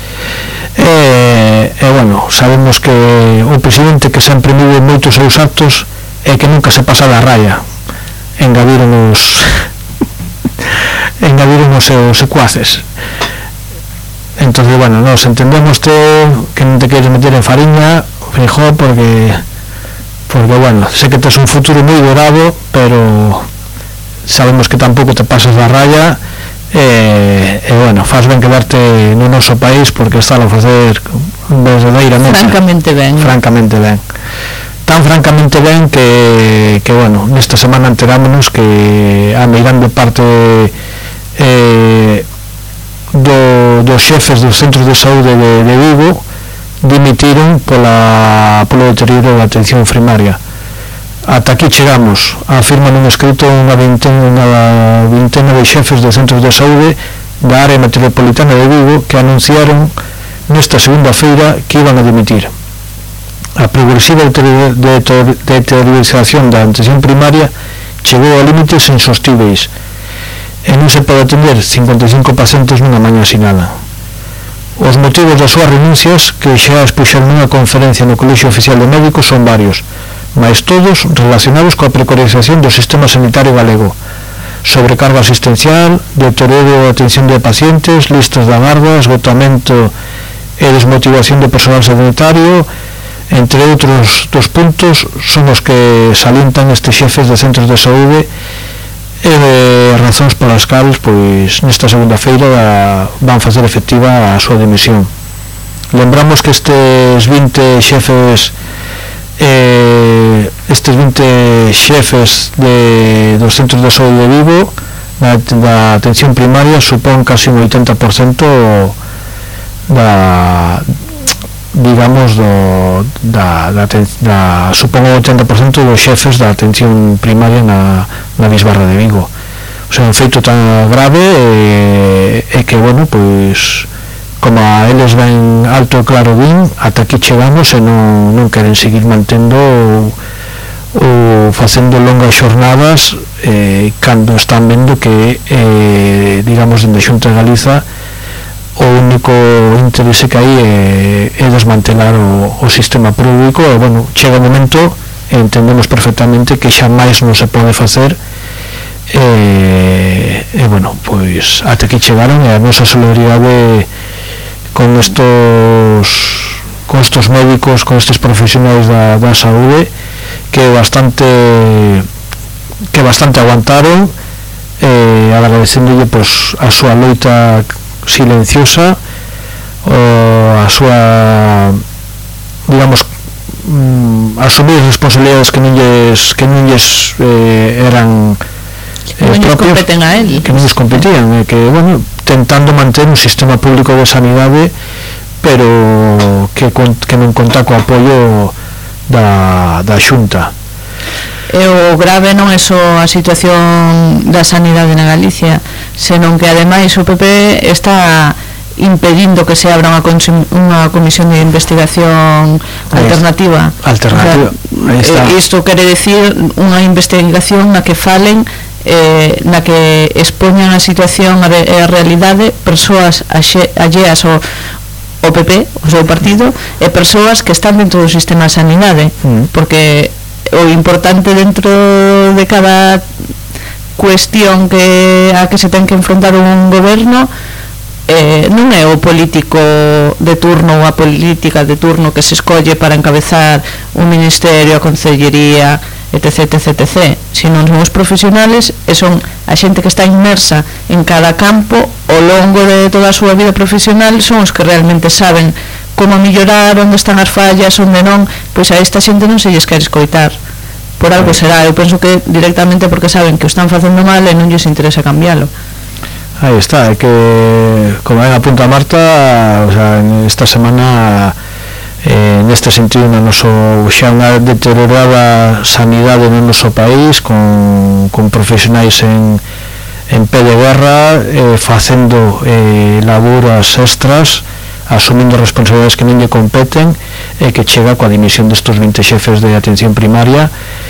E, e bueno, sabemos que o presidente, que sempre mide moitos seus actos, e que nunca se pasa da raya, engadiron os engadiron os seus secuaces. Entonces, bueno, nos entendemos te, que non te queres meter en fariña, Feijóo, porque porque, bueno, sé que tes un futuro moi dorado, pero sabemos que tampouco te pasas da raya, e, e bueno, faz ben quedarte no noso país porque está a facer verdadeiramente francamente ben francamente ben tan francamente ben que, que bueno, nesta semana enterámonos que a meirande parte eh, do, dos xefes dos centros de saúde de, de Vigo dimitiron pola, polo deterioro da atención primaria. Ata aquí chegamos, afirman un escrito unha vintena, unha vintena de xefes de centros de saúde da área metropolitana de Vigo que anunciaron nesta segunda feira que iban a dimitir. A progresiva deteriorización da atención primaria chegou a límites insostíveis e non se pode atender cincuenta e cinco pacientes nunha mañá sinala. Os motivos das súas renuncias, que xa expuxeron nunha conferencia no Colexio Oficial de Médicos, son varios, mais todos relacionados coa precarización do sistema sanitario galego: sobrecarga asistencial, deterioro da atención de pacientes, listas de agarda, esgotamento e desmotivación do personal sanitario, entre outros dos puntos son os que salientan estes xefes de centros de saúde e de razóns polas cales pois nesta segunda feira van facer efectiva a súa dimisión. Lembramos que estes vinte xefes eh, estes vinte xefes de, dos centros de saúde de Vigo da, da atención primaria supón casi un oitenta por cento da digamos do, da, da, da supón o oitenta por cento dos xefes da atención primaria na, na bisbarra de Vigo. O sea, un feito tan grave e, e que, bueno, pois como a eles ven alto e claro din, ata aquí chegamos e non, non queren seguir mantendo ou, ou facendo longas xornadas eh, cando están vendo que eh, digamos, dende a Xunta de Galiza o único interese que hai é, é desmantelar o, o sistema público. E, bueno, chega o momento e entendemos perfectamente que xa máis non se pode facer e, e bueno, pois ata aquí chegaron e a nosa solidaridade con estos con estos médicos, con estes profesionais da, da saúde que bastante que bastante aguantaron, eh, agradecendolle pois a súa loita silenciosa, o a súa, digamos, mm, asumir responsabilidades que non lles que non lles eh, eran que non lles competen a él, que non lles competían, e que, bueno, tentando manter un sistema público de sanidade pero que, que non conta co apoio da, da Xunta. E o grave non é só a situación da sanidade na Galicia, senón que ademais o P P está impedindo que se abra unha, unha comisión de investigación alternativa. Alternativa. O sea, eh, isto quere decir unha investigación na que falen eh, na que expoñan a situación e a, a realidade persoas alleas ao, ao P P, o seu partido, e persoas que están dentro do sistema de sanidade, mm. porque o importante dentro de cada cuestión que a que se ten que enfrontar un goberno eh, non é o político de turno ou a política de turno que se escolle para encabezar un ministerio, a concellería, etc, etc, etc, sino son os profesionales e son a xente que está inmersa en cada campo ao longo de toda a súa vida profesional, son os que realmente saben como mellorar, onde están as fallas, onde non, pois a esta xente non se lles quere escoitar. Por algo será, eu penso que directamente porque saben que o están facendo mal e non lles interesa cambiálo. Aí está, é que como ben apunta Marta, o sea, esta semana eh, neste sentido no noso xa unha deteriorada sanidade no noso país con, con profesionais en, en pé de guerra eh, facendo eh, laburas extras, asumindo responsabilidades que non lle competen e que chega coa dimisión destos vinte xefes de atención primaria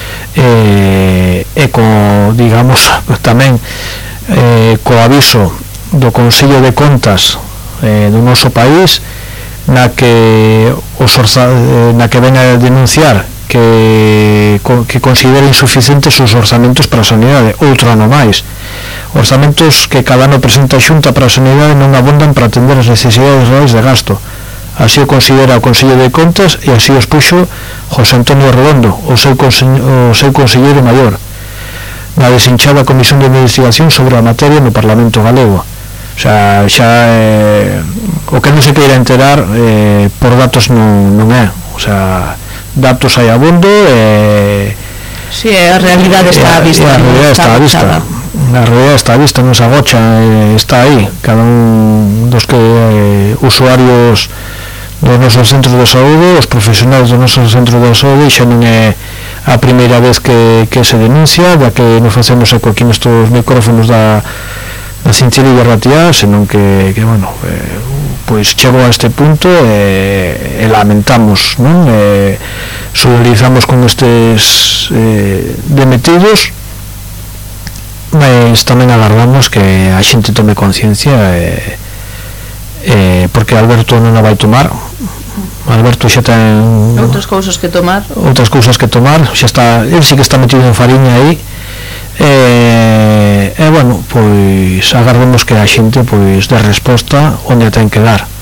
eh, e co, digamos, tamén Eh, co aviso do Consello de Contas eh, do noso país na que os orza, eh, na que ven a denunciar que, que considera insuficientes os orzamentos para a sanidade, outro ano máis, orzamentos que cada ano presenta a Xunta para a sanidade non abondan para atender as necesidades reais de gasto. Así o considera o Consello de Contas e así os puxo José Antonio Redondo, o seu, o seu conselleiro maior, na desinchada Comisión de Investigación sobre a materia no Parlamento Galego. O sea, xa eh, o que non se queira enterar eh, por datos non, non é, o sea, datos hai abondo e eh, si, sí, a realidade está a vista, a realidade está a vista, a realidade está a vista, non se agocha, eh, está aí, cada un dos que eh, usuarios dos nosos centros de saúde, os profesionais dos nosos centros de saúde, xa non é a primeira vez que, que se denuncia, da que nos facemos eco aquí nestos micrófonos da, da Cinchililla Ratiá, senón que, que bueno, eh, pois chegou a este punto e, e lamentamos, non? E solidarizamos con estes eh, demetidos, mas tamén agardamos que a xente tome conciencia e, e, porque Alberto non a vai tomar. Alberto xa ten outras cousas que tomar outras cousas que tomar, xa está, ele sí que está metido en fariña aí e, e bueno, pois agardemos que a xente pois dé resposta onde a ten que dar,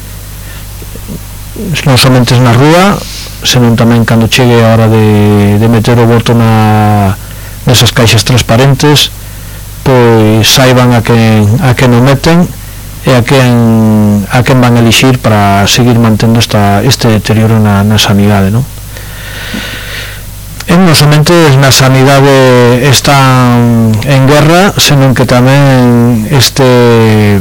non somente na rúa, senón tamén cando chegue a hora de, de meter o voto na, nesas caixas transparentes, pois saiban a quen, a quen o meten e a quen, a quen van a elixir para seguir mantendo esta, este deterioro na, na sanidade, non? E non somente na sanidade están en guerra, senón que tamén este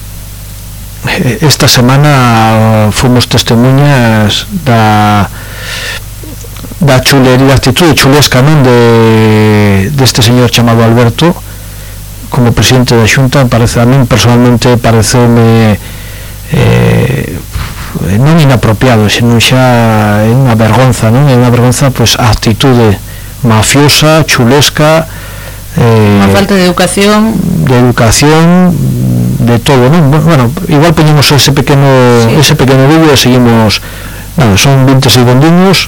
esta semana fomos testemunhas da da chulería, actitude chulesca, non, de deste señor chamado Alberto como presidente da Xunta. Parece a min personalmente pareceume eh, non inapropiado, senón xa é unha vergonza, non? É unha vergonza, pois, a actitude mafiosa, chulesca, eh, unha falta de educación, de educación, de todo, non? Bueno, igual poñemos ese pequeno, sí. ese pequeno vídeo e seguimos. Bueno, son vinte segundiños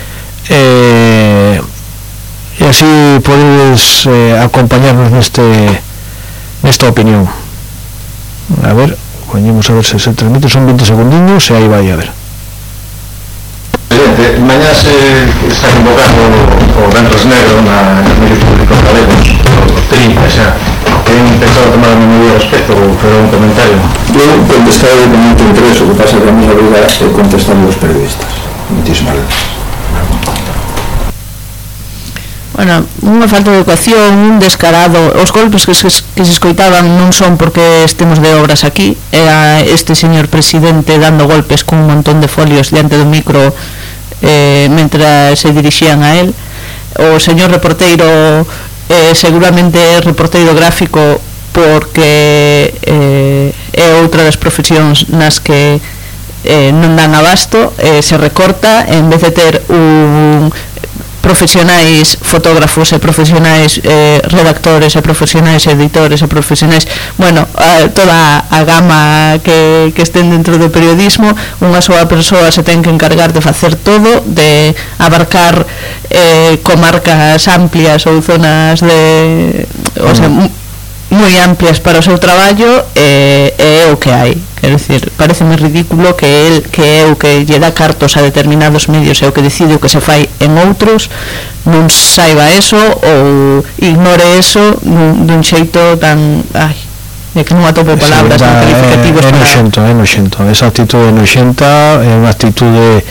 eh, e así podedes eh, acompañarnos neste nesta opinión. A ver, poñemos a ver se se transmite, son vinte segundiños e aí vai, a ver. Presidente, mañá se está convocado o Ventos Negro na medio público galegos, o trinta xa. Ten pensado tomar unha medida ao respecto ou fazer un comentario? Eu contestaré con moito interés, o que pasa que a miña vida é contestar aos periodistas. Muchísimas gracias. Bueno, unha falta de educación, un descarado. Os golpes que se, que se escoitaban non son porque estemos de obras aquí, era este señor presidente dando golpes con un montón de folios diante do micro eh, mentras se dirixían a él. O señor reporteiro, eh, seguramente reporteiro gráfico, porque eh, é outra das profesións nas que eh, non dan abasto, eh, se recorta, en vez de ter un profesionais fotógrafos e profesionais eh, redactores e profesionais editores e profesionais, bueno, a, toda a gama que, que estén dentro do periodismo, unha soa persoa se ten que encargar de facer todo, de abarcar eh, comarcas amplias ou zonas de, o sea, moi amplias para o seu traballo, e eh, é o que hai. Quero dicir, pareceme ridículo que el, que é o que lle dá cartos a determinados medios e o que decide o que se fai en outros non saiba eso ou ignore eso dun, dun xeito tan... ai, é que non atopo palabras tan calificativos é, é para... noxento, é noxento, esa actitude noxenta é unha actitude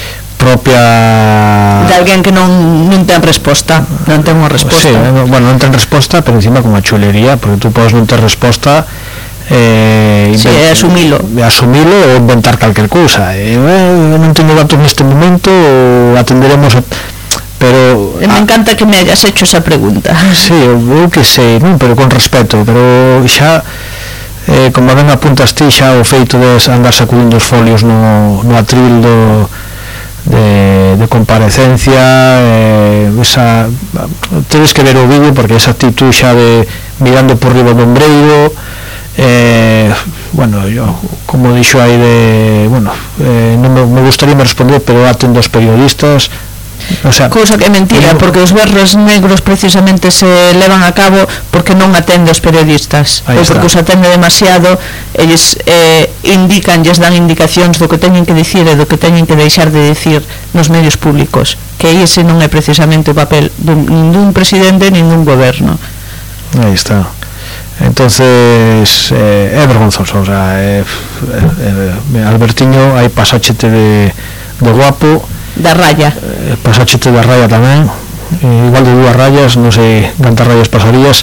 propia de alguén que non, non ten resposta, non ten unha resposta. Sí, bueno, non ten resposta, pero encima con a chulería, porque tú podes non ter resposta, eh, sí, é asumilo asumilo ou inventar calquer cousa. Eh, eh, non teño datos neste momento, atenderemos a... pero me encanta que me hayas hecho esa pregunta. Sí, eu que sei, non, pero con respeto, pero xa eh, como ben apuntas ti, xa o feito de andar sacudindo os folios no, no atril do de, de comparecencia, eh, esa, tedes que ver o vídeo porque esa actitud xa de mirando por riba do ombreiro, eh, bueno, yo como dixo aí de, bueno, eh, non me, me gustaría me responder, pero atendo aos periodistas, o sea, cousa que é mentira, no, porque os berros negros precisamente se levan a cabo porque non atende os periodistas, ou porque os atende demasiado, eles eh, indican, lles dan indicacións do que teñen que dicir e do que teñen que deixar de dicir nos medios públicos, que ese non é precisamente o papel dun, nin dun presidente nin dun goberno. Aí está. Entonces eh, é vergonzoso, o sea, eh, eh, Albertiño, aí pasáchete de, de guapo, da raya, eh, pasáchete da raya tamén, eh, igual de dúas rayas, non sei cantas rayas pasarías,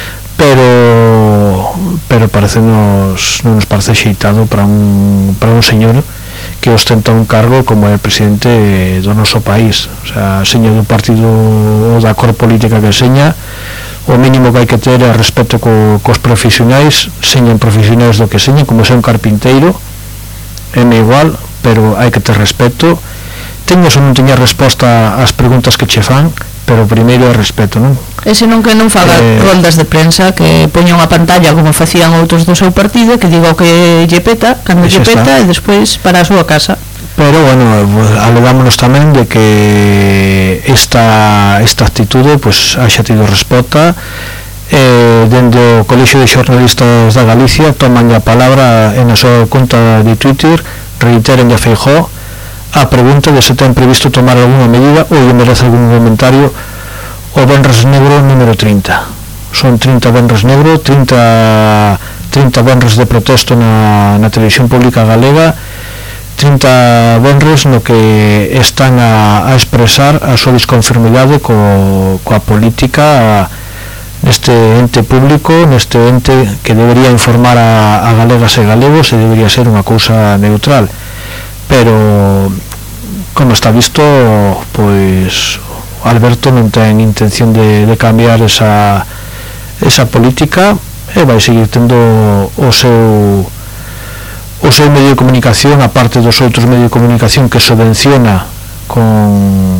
pero pero parecenos, non nos parece xeitado para un, para un señor que ostenta un cargo como é o presidente do noso país, o sea, señor do partido ou da cor política que seña, o mínimo que hai que ter é respeto co, cos profesionais, señan profesionais do que señan, como se un carpinteiro, é me igual, pero hai que ter respeto, teñas ou non teñas resposta ás preguntas que che fan, pero primeiro é respeto, non? Ese non que non faga eh, rondas de prensa, que poña unha pantalla como facían outros do seu partido, que diga o que lle peta, cando lle peta, e despois para a súa casa. Pero, bueno, alegámonos tamén de que esta, esta actitude, pues, haxa tido resposta, eh, dende o Colexio de Xornalistas da Galicia toman a palabra en a súa conta de Twitter, reiteren a Feijóo a pregunta de se ten previsto tomar alguna medida ou lle merece algún comentario o Venres Negro número trinta. Son trinta Venres Negro, trinta, trinta Venres de protesto na, na televisión pública galega, trinta Venres no que están a, a expresar a súa desconformidade co, coa política a, neste ente público, neste ente que debería informar a, a galegas e galegos e debería ser unha cousa neutral, pero como está visto, pois Alberto non ten intención de, de cambiar esa, esa política e vai seguir tendo o seu o seu medio de comunicación, a parte dos outros medios de comunicación que subvenciona con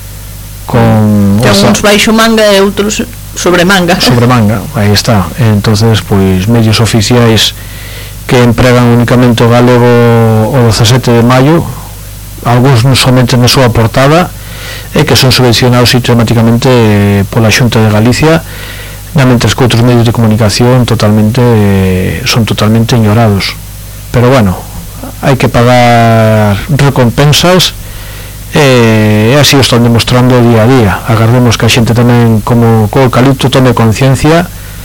con ten uns baixo manga e outros sobre manga sobre manga, aí está. Entonces, pois medios oficiais que empregan únicamente o galego o dezasete de maio, algúns non somente na súa portada, e que son subvencionados sistemáticamente pola Xunta de Galicia, mentres que outros medios de comunicación totalmente son totalmente ignorados. Pero bueno, hai que pagar recompensas e así o están demostrando día a día. Agardemos que a xente tamén, como co eucalipto, tome conciencia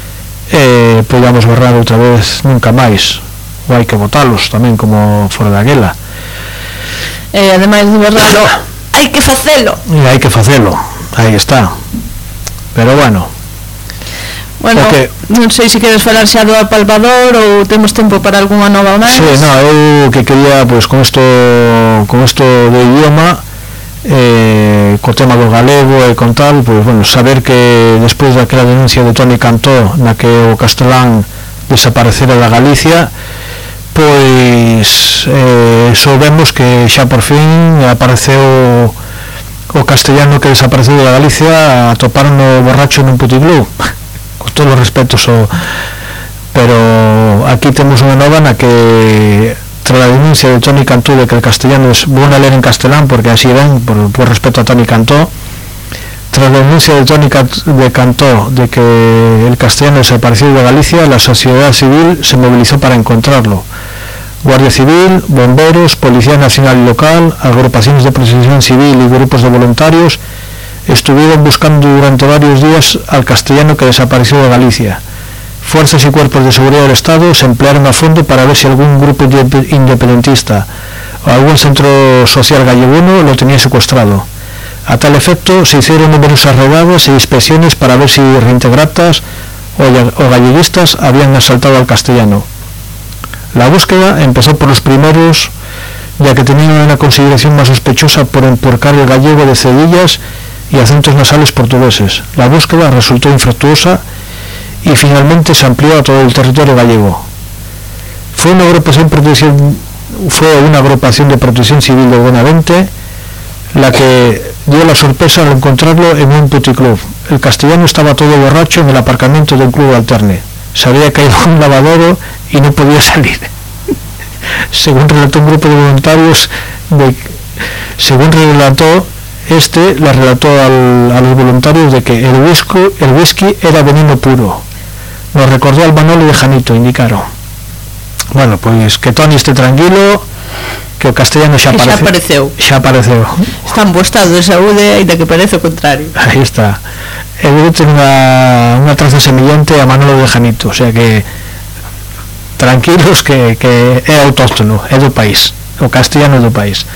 e podamos borrar outra vez nunca máis, ou hai que botalos tamén como fora daquela. E ademais de borralo, hai que facelo. E hai que facelo, aí está. Pero bueno, Bueno, okay. Non sei se queres falar xa do apalpador ou temos tempo para algunha nova máis. Sí, no, eu que quería, pois, con isto con isto do idioma, eh, co tema do galego e con tal, pois, bueno, saber que despois daquela denuncia de Toni Cantó na que o castelán desaparecera da Galicia, pois eh, soubemos que xa por fin apareceu o castellano que desapareceu da Galicia, atoparon o borracho nun puticlub, con todos os respetos o... pero aquí temos unha nova na que tras a denuncia de Toni Cantó de que el castellano es, vou a ler en castelán porque así ven, por, por respeto a Toni Cantó, tras la denuncia de Toni de Cantó de que el castellano desapareció de Galicia, la sociedad civil se movilizó para encontrarlo. Guardia Civil, bomberos, Policía Nacional y Local, agrupaciones de protección civil y grupos de voluntarios estuvieron buscando durante varios días al castellano que desapareció de Galicia. Fuerzas y cuerpos de seguridad del Estado se emplearon a fondo para ver si algún grupo independentista o algún centro social galleguno lo tenía secuestrado. A tal efecto se hicieron numerosas redadas e inspecciones para ver si reintegratas o galleguistas habían asaltado al castellano. La búsqueda empezó por los primeros, ya que tenían una consideración más sospechosa por empurcar el gallego de cedillas y acentos nasales portugueses. La búsqueda resultó infructuosa y finalmente se amplió a todo el territorio gallego. Fue una agrupación, protección, fue una agrupación de protección civil de Buenavente la que dio la sorpresa al encontrarlo en un puticlub. El castellano estaba todo borracho en el aparcamiento de un club alterne. Se había caído un lavadero y no podía salir. Según relató un grupo de voluntarios, de, según relató este, la relató al, a los voluntarios de que el whisky, el whisky era veneno puro. Nos recordó al Manolo de Janito, indicaron. Bueno, pues que Toni esté tranquilo, que o castellano xa aparece, xa apareceu. Xa apareceu. Está en bo estado de saúde, ainda que parece o contrario. Aí está. Eu ten unha, unha traza semellante a Manolo de Janito, o sea que tranquilos que, que é autóctono, é do país, o castellano é do país.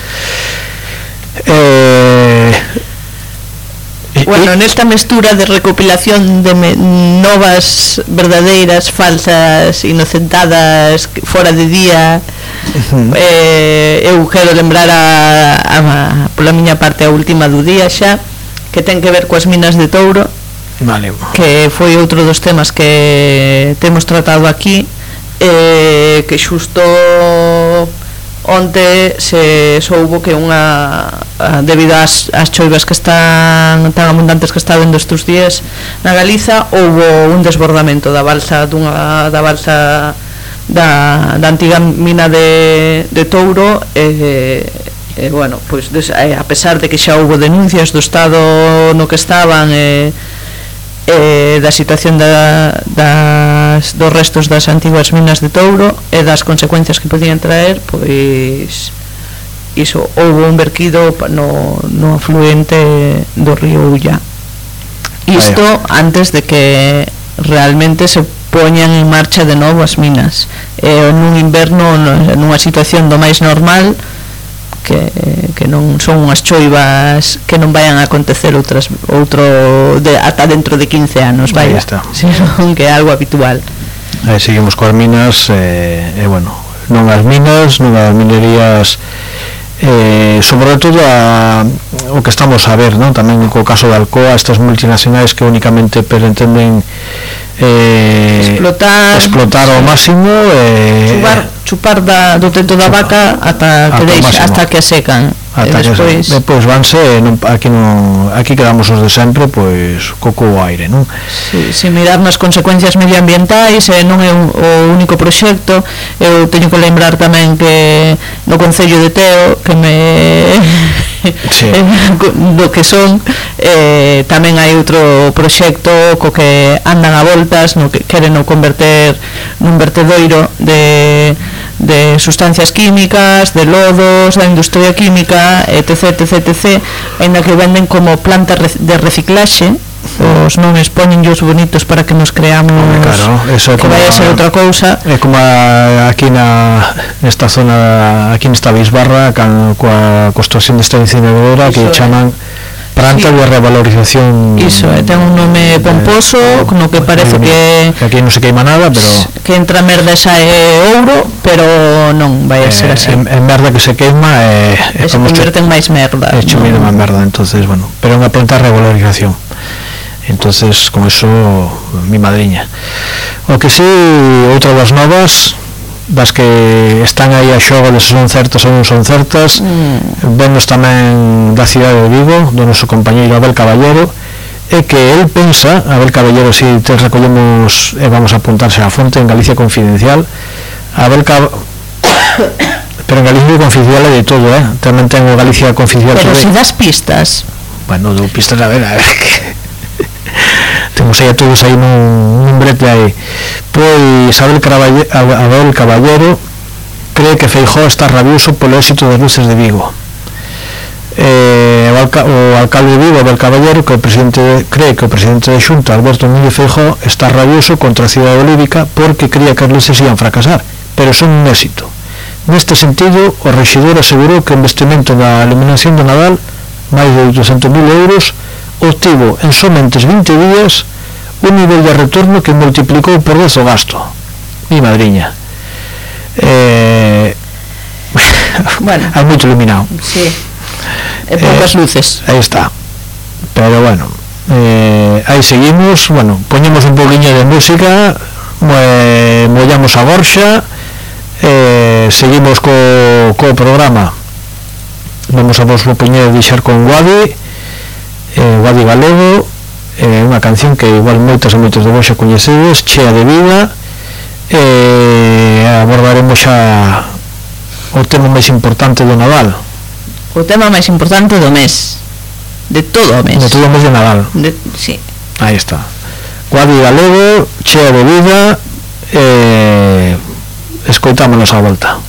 Eh, bueno, nesta mestura de recopilación de me, novas verdadeiras, falsas, inocentadas, fora de día, uh-huh. eh, eu quero lembrar a, a, a, pola miña parte a última do día xa, que ten que ver coas minas de Touro, vale. Que foi outro dos temas que temos tratado aquí, eh, que xusto onte se soubo que unha, debido ás, ás choivas que están tan abundantes que está vendo estes días na Galiza, houbo un desbordamento da balsa dunha, da balsa da, da antiga mina de, de Touro, e eh, eh, bueno, pois des, eh, a pesar de que xa houbo denuncias do estado no que estaban e eh, da situación da, das, dos restos das antiguas minas de Touro e das consecuencias que podían traer, pois iso, houve un verquido no, no afluente do río Ulla. Isto antes de que realmente se poñan en marcha de novo as minas, e nun inverno, nunha situación do máis normal, que, que non son unhas choivas que non vayan a acontecer outras, outro de, ata dentro de quince anos, vaya, sino que é algo habitual. Aí seguimos coas minas, e eh, eh, bueno, non as minas, non as minerías, eh, sobre todo a, o que estamos a ver, non? Tamén co caso de Alcoa, estas multinacionais que únicamente pretenden eh, explotar, explotar ao máximo, eh, chupar, chupar da, do teto da vaca ata que deixa, hasta que a secan, ata e despois que depois vanse, non, aquí non, aquí quedamos os de sempre, pois coco o aire, non? Si, si mirar nas consecuencias medioambientais, eh, non é un, o único proxecto. Eu teño que lembrar tamén que no Concello de Teo, que me sí. do que son, eh, tamén hai outro proxecto co que andan a voltas, no que queren o converter nun vertedoiro de de sustancias químicas, de lodos, da industria química, etc, etc, etc, ainda que venden como planta de reciclaxe. Os nomes poñenllos bonitos para que nos creamos, claro, eso que vai a ser outra cousa. É como a, aquí na nesta zona, aquí nesta Bisbarra, can, coa construcción desta incineradora, que chaman planta Sí. de revalorización. Iso, eh, ten un nome pomposo, no que parece que aquí non se queima nada, pero que entra merda esa é ouro, pero non vai a ser así. en, en merda que se queima é, E se convierte en máis merda. é chumir non? unha merda, entonces, bueno, pero é unha planta de revalorización. Entonces, con eso, mi madriña. O que sí, outra das novas, das que están aí a xogo de se son certas ou non son certas, mm. vemos tamén da cidade de Vigo, do noso compañeiro Abel Caballero, é que el pensa, Abel Caballero, si te recollemos e vamos a apuntarse á fonte en Galicia Confidencial, Abel Caballero, pero en Galicia Confidencial é de todo, eh? Tamén ten o Galicia Confidencial. Pero sobre... si das pistas. Bueno, do pistas a ver, a ver que... temos aí a todos aí nun, nun brete aí. Pois Abel Caballero, Abel Caballero cree que Feijóo está rabioso polo éxito das luces de Vigo. Eh, o, alca, o alcalde de Vigo, Abel Caballero, que o presidente de, cree que o presidente de Xunta, Alberto Núñez Feijóo, está rabioso contra a cidade olívica porque creía que as luces ian fracasar, pero son un éxito. Neste sentido, o rexidor asegurou que o investimento na iluminación do Nadal, máis de oitocentos mil euros, obtivo en somente vinte días un nivel de retorno que multiplicou por dez o gasto. Mi madriña. Eh, bueno, hai moito iluminado. Sí. E poucas eh, luces. Aí está. Pero bueno, eh, aí seguimos. Bueno, poñemos un poquinho de música, eh, mollamos a gorxa, eh, seguimos co, co programa. Vamos a vos lo poñer dixar con Guadi, eh, Guadi Galego, eh, unha canción que igual moitas e moitos de vos xa coñecedes, chea de vida. Eh, abordaremos xa o tema máis importante do Nadal. O tema máis importante do mes. De todo o mes. De todo o mes de Nadal. De, sí. Aí está. Guadi Galego, chea de vida, eh, escoitámonos a volta.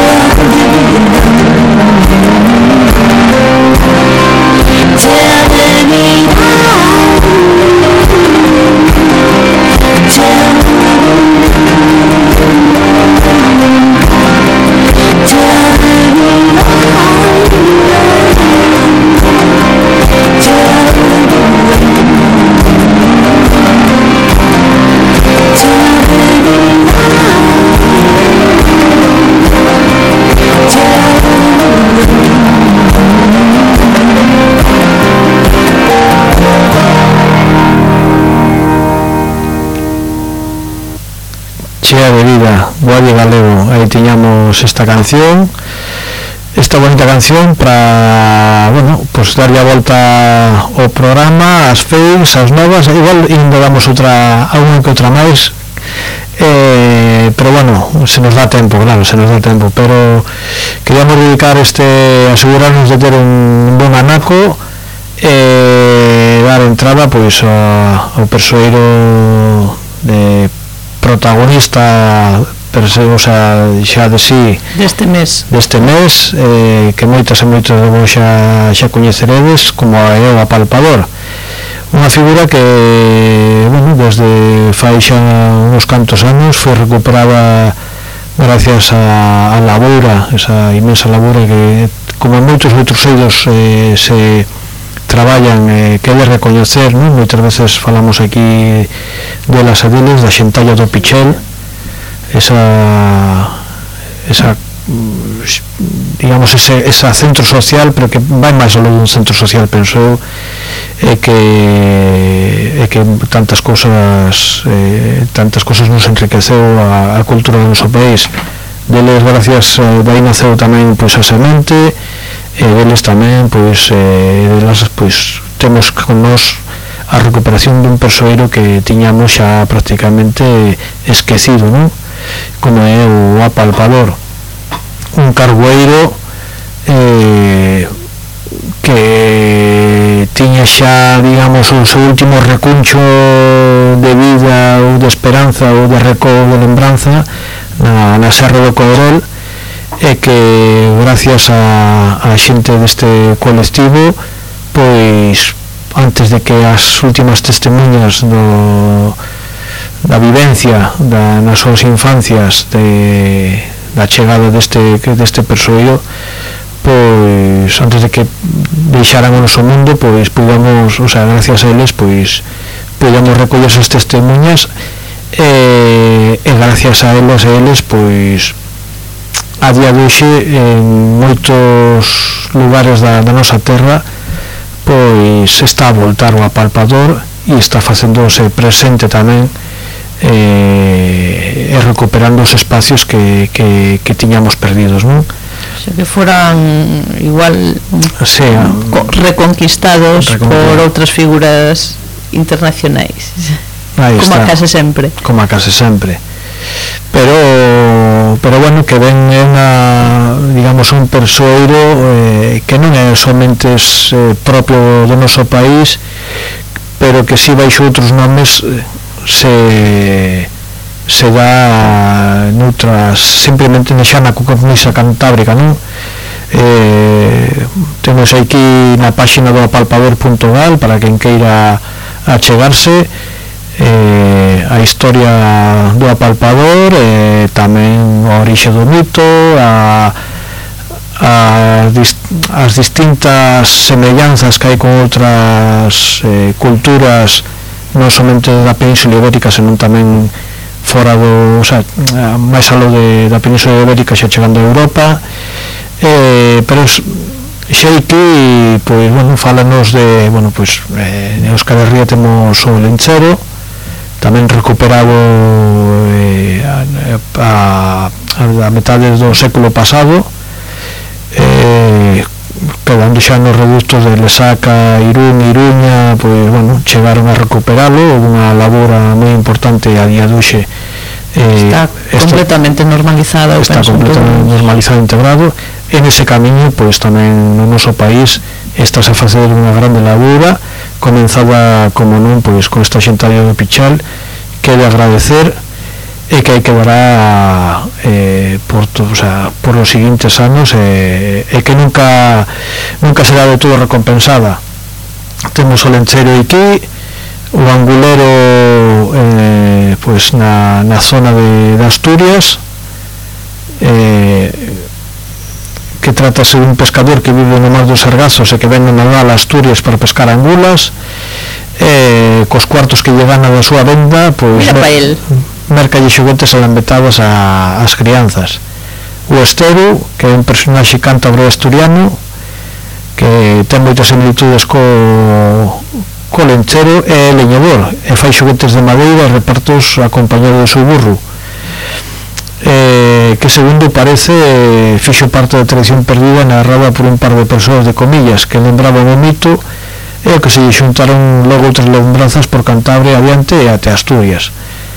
Yeah. calidad de vida, Guardia Galego. Ahí teníamos esta canción, esta bonita canción para, bueno, pues darle a volta ao programa, as fakes, as novas, igual ainda damos outra, alguna que outra máis, eh, pero bueno, se nos dá tempo, claro, se nos dá tempo, pero queríamos dedicar este, asegurarnos de ter un bon anaco, e dar entrada pois ao persoeiro de protagonista, o sea, xa de si deste mes deste mes eh, que moitas e moitos de vos xa, xa coñeceredes, como é o apalpador, unha figura que, bueno, desde fai xa uns cantos anos foi recuperada gracias a, a laboura, esa inmensa laboura que, como moitos outros eidos eh, se traballan, eh, que de recoñecer, non? Moitas veces falamos aquí delas e deles, da xentalla do Pichel, esa esa digamos ese, esa centro social, pero que vai máis aló dun centro social, penso eu, é que é que tantas cousas eh, tantas cousas nos enriqueceu a, a cultura do noso país. Deles, gracias, eh, de aí naceu tamén pois a semente, e deles tamén pois eh, delas pois temos con nos a recuperación dun persoeiro que tiñamos xa prácticamente esquecido, non? Como é o apalpador, un cargueiro eh, que tiña xa, digamos, o seu último recuncho de vida ou de esperanza ou de recodo de lembranza na, na Serra do Coirel, e que gracias a, a xente deste colectivo, pois antes de que as últimas testemunhas do, da vivencia da, nas súas infancias de, da chegada deste, deste persoeiro, pois antes de que deixaran o noso mundo, pois pudamos, o sea, gracias a eles, pois pudamos recoller esas testemunhas, e, e gracias a elas e eles, pois a día de hoxe en moitos lugares da, da nosa terra pois está a voltar o apalpador e está facéndose presente tamén, eh, e recuperando os espacios que, que, que tiñamos perdidos, non? O sea, que foran igual o sea, reconquistados por outras figuras internacionais, como está, a case sempre como a case sempre pero pero bueno, que ven unha, digamos, un persoeiro eh, que non é somente eh, propio do noso país, pero que si baixo outros nomes eh, se se dá noutras, simplemente xa na cornisa cantábrica, non? Eh, temos aquí na páxina do apalpador punto gal para quen queira achegarse eh, a historia do apalpador, eh, tamén a orixe do mito, a, a dist, as distintas semellanzas que hai con outras eh, culturas, non somente da Península Ibérica, senón tamén fora do, o sea, máis aló de, da Península Ibérica, xa chegando a Europa, eh, pero xa aquí, pois, bueno, fálanos de, bueno, pois, eh, en Euskal Herria temos o Lenchero, tamén recuperado eh, a, a, a metade do século pasado, eh, quedando xa nos reductos de Lesaca, Irún, Iruña, pois, bueno, chegaron a recuperalo, unha labora moi importante a día de hoxe, eh, está completamente normalizado, está completamente normalizado, integrado, e nese camiño, pois, tamén no noso país estás a facer unha grande labora, comenzada, como non, pois, con esta xentaria do Pichal, que é de agradecer, e que hai que dará eh, por, to, o sea, por os seguintes anos, e, e que nunca nunca será de todo recompensada. Temos o Lenchero aquí, o Angulero eh, pois na, na zona de, de Asturias, eh, que trátase de un pescador que vive no mar dos Sargazos e que ven no Nadal a Asturias para pescar angulas, eh, cos cuartos que lle gana da súa venda, pois mer, mercalle xoguetes alambetados a, as crianzas. O Estero, que é un personaxe cántabro asturiano que ten moitas similitudes co, co Lenchero, é leñador e fai xoguetes de madeira e repartos acompañado do seu burro. eh, que segundo parece eh, fixo parte da tradición perdida narrada por un par de persoas de comillas que lembraban o mito e que se xuntaron logo outras lembranzas por Cantabria adiante e até Asturias.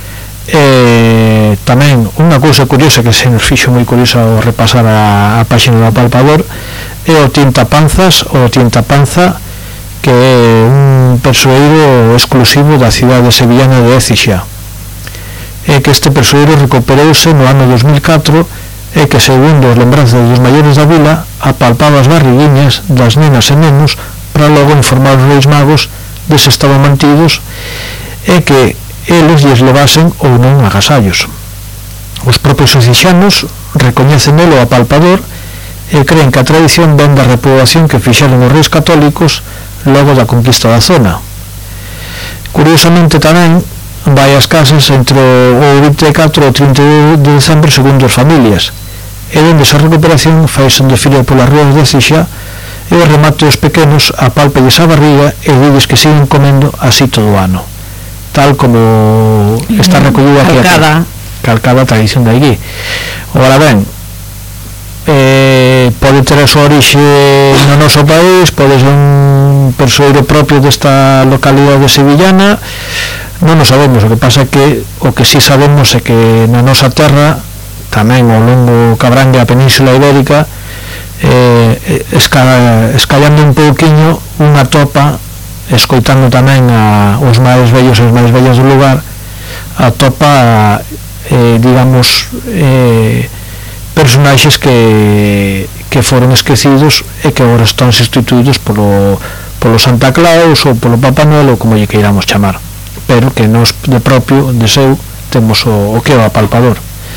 Eh, tamén unha cousa curiosa que se nos fixo moi curiosa ao repasar a, a páxina do Apalpador é o Tientapanzas ou Tientapanza, que é un persoeiro exclusivo da cidade sevillana de Écija, e que este persoeiro recuperouse no ano dos mil catro e que segundo as lembranzas dos maiores da vila apalpaba as barriguiñas das nenas e nenos para logo informar os Reis Magos de se estaban mantidos e que eles lles levasen ou non agasallos. Os propios exixanos recoñecen el o apalpador e creen que a tradición ven da reprobación que fixeron os reis católicos logo da conquista da zona. Curiosamente tamén vai ás casas entre o vinte e catro e o trinta de dezembro segundo as familias, e onde esa recuperación faise un desfile polas ruas de Écija e o remate dos pequenos apálpelles a barriga e diles que siguen comendo así todo o ano, tal como está recollido aquí calcada calcada tradición de aquí. Agora ben, eh, pode ter a súa orixe no noso país, pode ser un persoeiro propio desta localidade sevillana, non o sabemos. O que pasa é que o que si sabemos é que na nosa terra tamén ao longo que abrangue a Península Ibérica, eh, esca, escallando un pouquiño unha topa, escoitando tamén a, os máis vellos e os máis vellas do lugar, a topa eh, digamos eh, personaxes que que foron esquecidos e que agora están sustituídos polo, polo Santa Claus ou polo Papá Noel ou como lle queiramos chamar, pero que nos de propio, de seu, temos o, o que é o apalpador.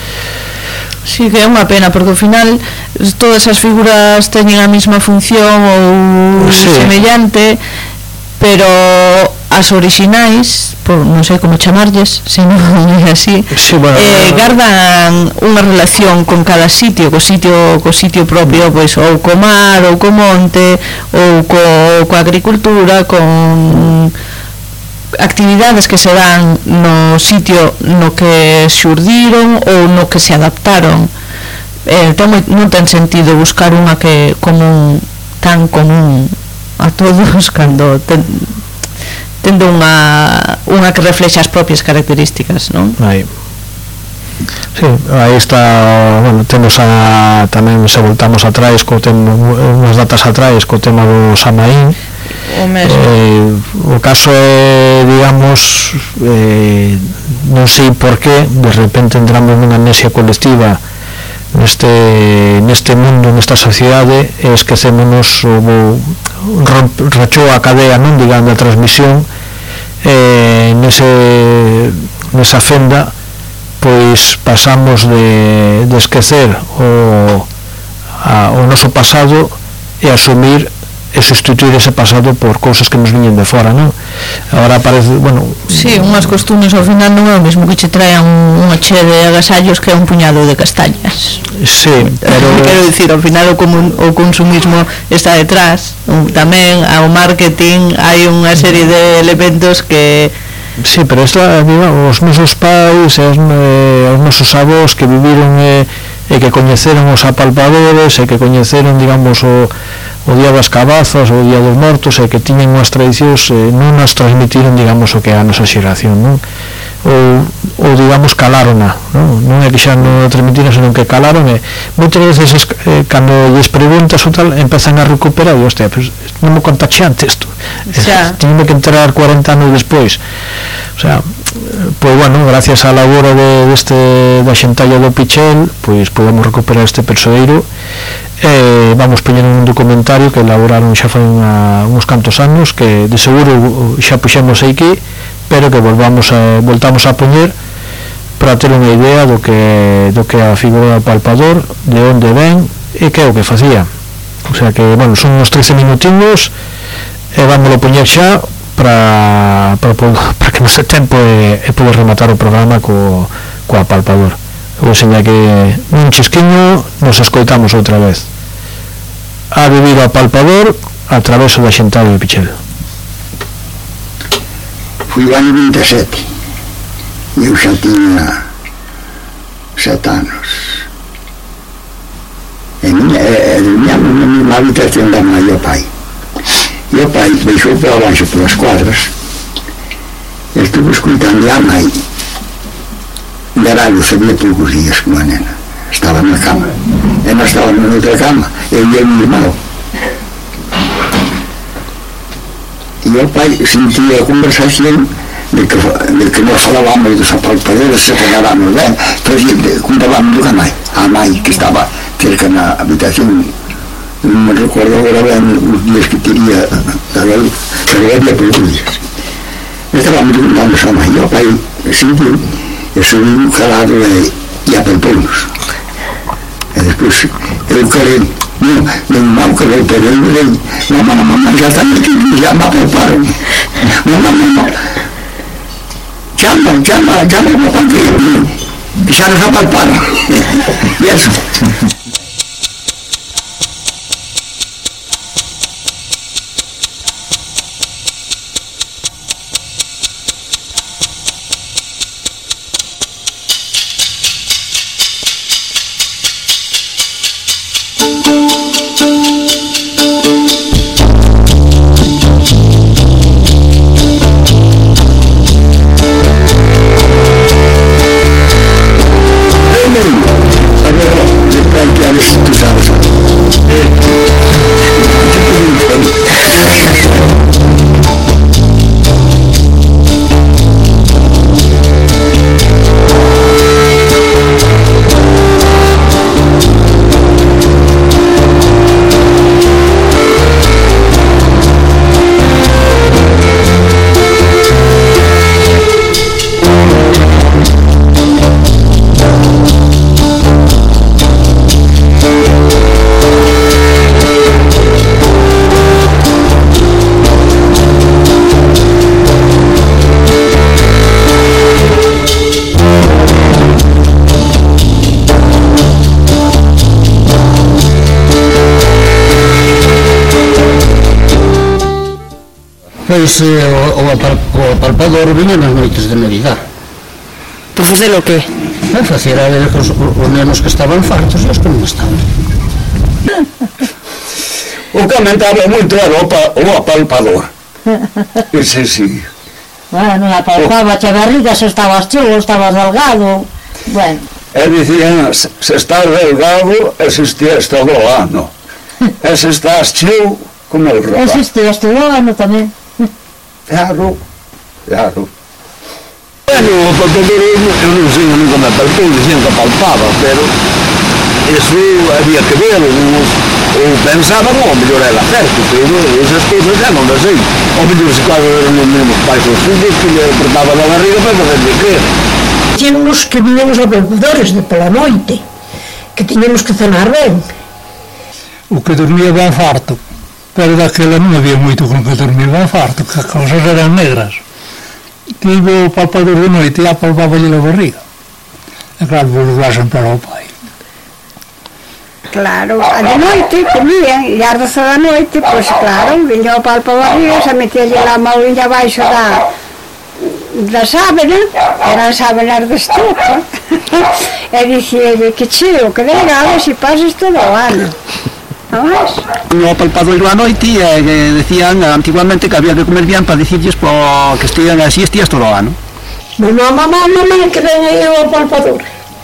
Sí, que é unha pena, porque ao final todas as figuras teñen a mesma función ou sí, semellante, pero as orixinais, por non sei como chamarlles, se non é así, sí, bueno, eh, gardan unha relación con cada sitio, co sitio co sitio propio, pois ou co mar, ou co monte, ou co, coa agricultura, con actividades que se dan no sitio no que xurdiron ou no que se adaptaron. Eh, ten, non ten sentido buscar unha que común, tan común a todos cando ten, tendo unha unha que reflexa as propias características, non? Aí. Sí, aí está, bueno, temos a, tamén se voltamos atrás co tema, unhas datas atrás co tema do Samaín. O mesmo. Eh, o caso é, digamos, eh, non sei por que de repente entramos nunha amnesia colectiva neste neste mundo, nesta sociedade, e esquecémonos o rachou a cadea, non, digamos, a transmisión, eh, nese nesa fenda pois pasamos de, de esquecer o, a, o noso pasado e asumir e sustituir ese pasado por cousas que nos viñen de fora, non? Agora parece, bueno... Sí, unhas costumes ao final non é o mesmo que che traen unha che de agasallos que é un puñado de castañas. Sí, pero... Quero dicir, ao final o, comun, o consumismo está detrás, un, tamén ao marketing hai unha serie de elementos que... Sí, pero esta, digamos, os nosos pais e os, eh, os nosos avós que viviron e, e que coñeceron os apalpadores e que coñeceron, digamos, o o día das cabazas, o día dos mortos, e que tiñen unhas tradicións, eh, non as transmitiron, digamos, o que é a nosa xeración, non? Ou, ou digamos, calárona, non? Non é que xa non transmitiron, senón que calaron, e moitas veces, eh, cando lles preguntas ou tal, empezan a recuperar, e, hostia, pues, non me contaxe antes, isto. Tiñeme que enterar cuarenta anos despois. O sea, pois, bueno, gracias á labora de, deste, da xentalla do Pichel, pois podemos recuperar este persoeiro. Eh, vamos poñer un documentario que elaboraron xa foi unha, uns cantos anos, que de seguro xa puxemos aquí, pero que volvamos a, voltamos a poñer para ter unha idea do que do que a figura do palpador, de onde ven e que é o que facía. O sea que, bueno, son uns trece minutinhos e vámoslo poñer xa para, para, para que nos dé tempo e, e poder rematar o programa co, co apalpador. Vou enseñar que un chisquiño nos escoitamos outra vez. A vivir o apalpador a través da xentada de Pichel. Fui o ano vinte e sete, eu xa tiña sete anos. E miña, e, dormíamos na mesma habitación da mãe e o pai. E o pai baixou para baixo pelas quadras e estuvo escutando a mãe dar a luz, sabia poucos dias como a nena. Estava na cama. E nós estávamos na outra cama, eu e o meu irmão. E o pai sentia a conversação de que, de que nós falávamos dos apalpadeiros, se pegábamos bem, fazia, contábamos a mãe, a mãe que estava cerca na habitação. Não me recordo agora bem os dias que teria a luz, carregaria poucos dias. Estávamos contando a mãe, e o pai sentiu, e subiu calado e, e apalpou-nos. E depois eu queria, meu irmão queria para ele, mamãe, mamãe, já está aqui, já me apalparam. Mamãe, mamãe, chama, chama, chama para aqui, já nos apalparam. E isso. Pois o, o, apal, o apalpador viña nas noites de Navidad. Por facer o qué? E facer a ver os, os nenos que estaban fartos e os que non estaban. O que aumentaba moito era o, pa, o apalpador. Ese sí. Bueno, apalpaba a barriga se estabas chulo, estabas delgado. Bueno. E dicían, se, se estás delgado, existías todo o ano. E se estás chiu, como el rapaz. Existías todo o ano tamén. Claro, claro. Bueno, o apalpador, eu non sei, nunca me apalpou, dicían que apalpaba, pero eso había que ver, ou pensaban, ou mellor era certo, pero esas cousas já non das sei. Ou mellor se claro eran os mesmos pais os filhos que le apretaban a barriga para fazer de crer. Tínhamos que viñemos apalpadores de pola noite, que tiñamos que cenar ben. O que dormía ben farto, pero daquela non había moito con que dormir ben farto, que as cousas eran negras. Tivo o palpador de noite e apalpáballe a barriga. E claro, volvasen para o pai. Claro, a de noite comían, e as doce da noite, pois claro, viña o palpa barriga, se metíalle a maurinha abaixo da, da sábana, eran sábanas de estufa, e dicíalle que cheo, que delgado, se pases todo o ano. No apalpadoiro a noite e eh, decían antiguamente que había que comer bien para dicirles que estian así estías todo o ano. Mamá, mamá, mamá, que ven aí o apalpador.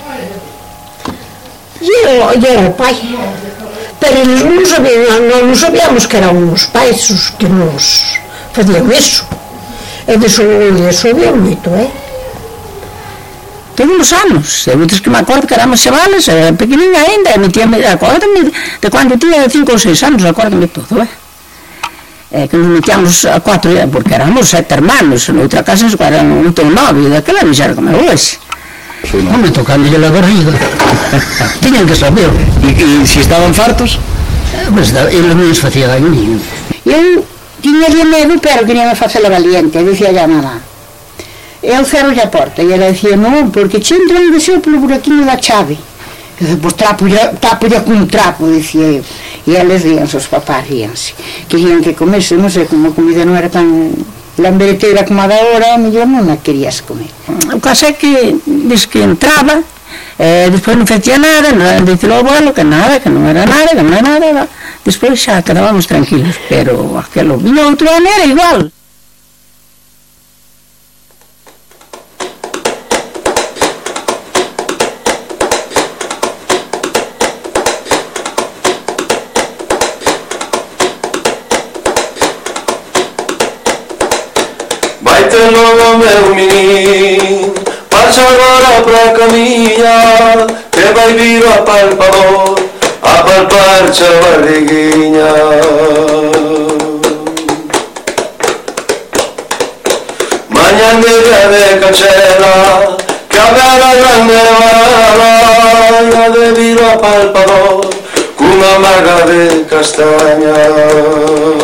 E era o pai. Pero eles non sabían, non sabíamos que eran os pais os que nos facían eso. E deso, deso había moito, eh? Tengo uns anos, eu diz que me acordo que éramos chavales, era pequenininha ainda, e metíame, acórdame de cando tinha cinco ou seis anos, acórdame todo, eh? É que nos metíamos a quatro, porque éramos sete hermanos, noutra casa eran oito ou nove, daquela mixera como hoxe. Non me tocando a barriga. Tiñan que saber. E, e se estaban fartos? Pois pues, eles non les facía daño nin. Eu tiñalle medo, pero quería me facela valiente, dicía a mamá. Eu cerro a porta, e ela dicía, non, porque che entran de xeo polo buraquinho da chave. E eu, pois trapolla cun trapo, dicía eu. E eles ríanse, os papás ríanse. Querían que comese, non sei, como a comida non era tan lambereteira como a da hora, a mellor non a querías comer. O caso é que, des que entraba, E despois non facía nada, non dicilo ao abuelo que nada, que non era nada, que non era nada. Despois xa quedábamos tranquilos, pero aquelo viña outro ano era igual. Vai ter logo meu menino, marcha agora pra camiña, que vai vir o apalpador a palpar-te a barriguinha. Mañá media de cachela, que a vela grande vai de vir o apalpador cunha maga de castañas.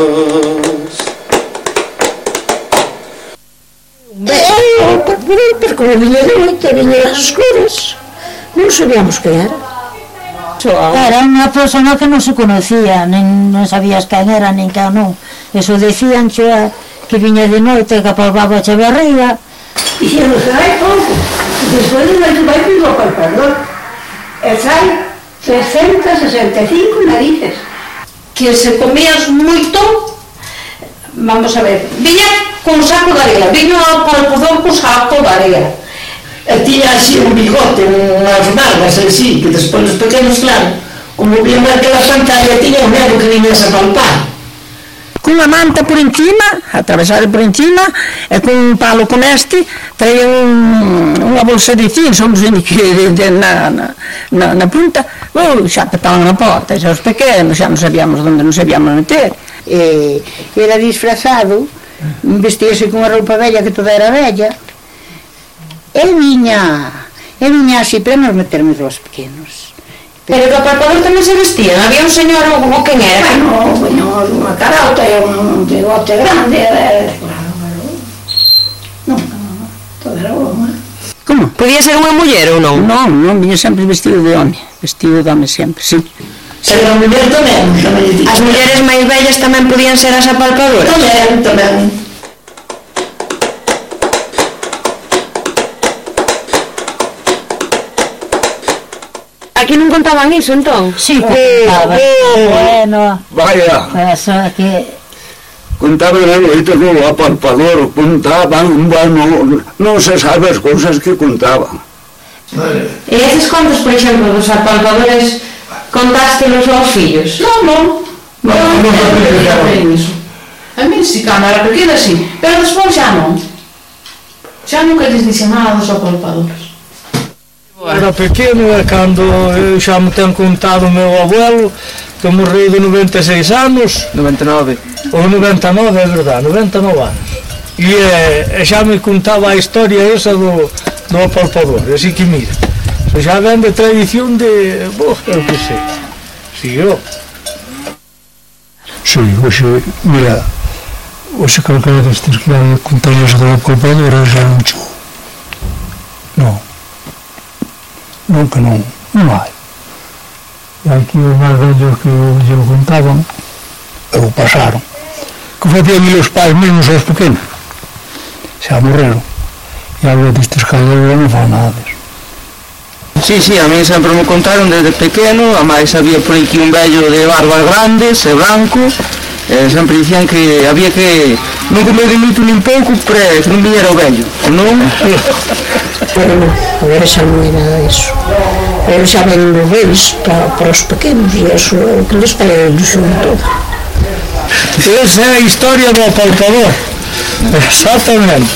Pero como viña de noite, viña as escuras, non sabíamos que era. Era unha persona que non se conocía, nen non sabías quen era, nen quen non. Eso decían xa que viña de noite, que apalpaba a barriga. Dixeron que hai pouco, despois de noite vai vir o palpador, e fai trescentas sesenta e cinco narices. Que se comías moito, vamos a ver, viña con saco de areia, viña ao palpador con saco de areia. E tiña así un bigote, unhas margas así, que despois os pequenos, claro, como vían aquela pantalla, tiña un medo que viñas a palpar. Cunha manta por encima, atravesada por encima, e con un palo con este, traía un, unha bolsa de cin, somos que de, de, na, na, na, na punta, oh, xa petaban na porta, xa os pequenos, xa non sabíamos onde non sabíamos meter. E era disfrazado, vestíase con unha roupa bella que toda era bella, e viña, e viña así para nos metermos os pequenos. Pero que o palpador tamén se vestían, había un señor ou quen era? Bueno, bueno, unha carota e un bigote grande, era, claro, claro. Non, non, todo era broma. Como? Podía ser unha muller ou non? Non, non, viña sempre vestido de home, vestido de home sempre, sí. Pero a muller tamén, tamén. As mulleres máis vellas tamén podían ser as apalpadoras? Tamén, tamén. Aquí non contaban iso, entón? Sí, contaban. Bueno, Vaya, eso é que... contaban a noite no apalpador, contaban, bueno, non se sabe as cousas que contaban. E estes contos, por exemplo, dos apalpadores, contástelos aos fillos? Non, non. Non, non, non, iso. A mí si cando era pequena, sí, pero despois xa non. Xa nunca lles dixen nada dos apalpadores. Era pequeno e cando eu xa me ten contado o meu abuelo que morreu de noventa e seis anos, noventa e nove, ou noventa e nove, é verdade, noventa e nove anos, e, e xa me contaba a historia esa do, do apalpador, así que mira, xa ven de tradición de, boh, eu que sei, siguió. Sí, hoxe, mira, hoxe calquera destes que hai contaños do apalpador xa non chou. Non. Nunca non, non hai. E aquí os máis vellos que eu contaban, ou pasaron, que facían os pais mesmos aos pequenos, xa morreron, e algo destes calderos non fan nada deso. Sí, sí, a mí sempre me contaron desde pequeno, a máis había por aquí un vello de barbas grandes e branco, e sempre dicían que había que non comer de moito nin pouco para que non viñera o vello, non? Pero non, agora xa non é nada disso. Pero xa ven os reis para, para os pequenos e eso é o que les fai a ilusión toda. Esa é a historia do apalpador. Exactamente.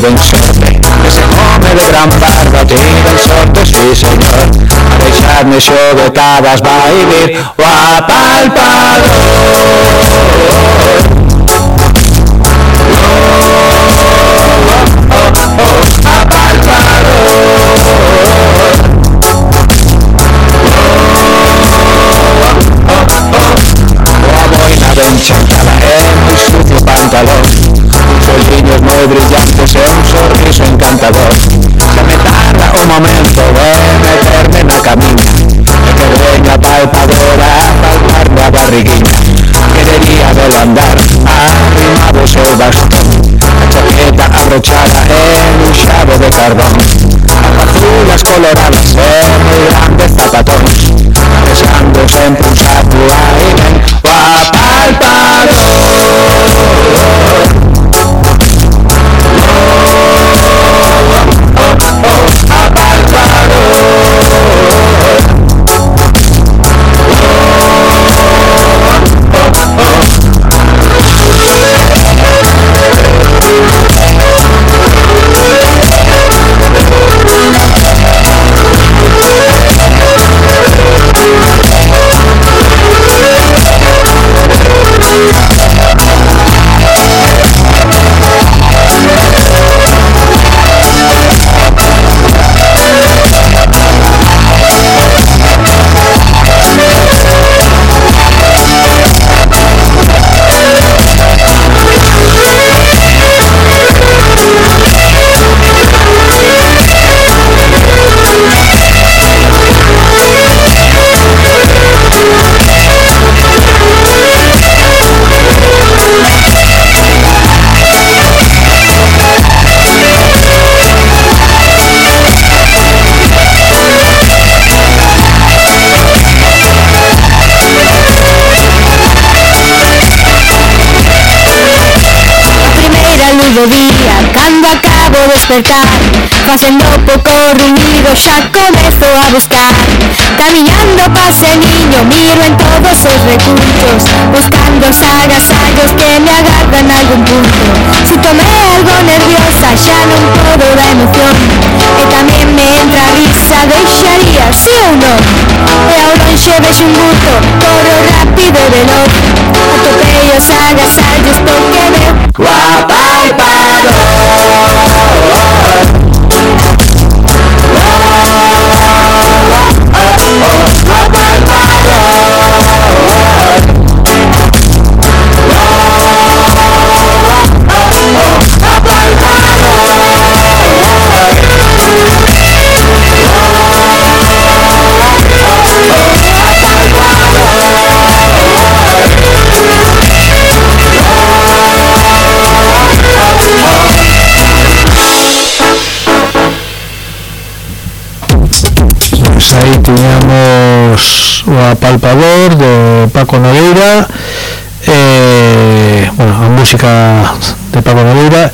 tiven sorte, ese home de gran barba tiven sorte, sí señor, a deixarme xovetadas vai vir o apalpador. Ben chantada e moi sucio pantalón, uns olliños moi brillantes e un sorriso encantador. Se me tarda un momento de meterme na camiña e que veña palpadora a palparme a barriguinha. Querería velo andar arrimado o seu bastón, a chaqueta abrochada e un xabo de carbón, azulas coloradas e moi grandes zapatóns, desando sempre un sapo aí ven o apalpador. do día, cando acabo de despertar, facendo pouco ruido xa comezo a buscar. Camiñando pase niño, miro en todos os recursos, buscando os agasallos que me agardan algún punto. Si tomé algo nerviosa, xa non podo da emoción, e tamén me entra a risa, deixaría, si ou non? E ao lonxe vexo un buto, corro rápido e veloz, atopei os agasallos porque veo Guapa y paro. Aí tiñamos o Apalpador de Paco Nogueira, eh, bueno, a música de Paco Nogueira,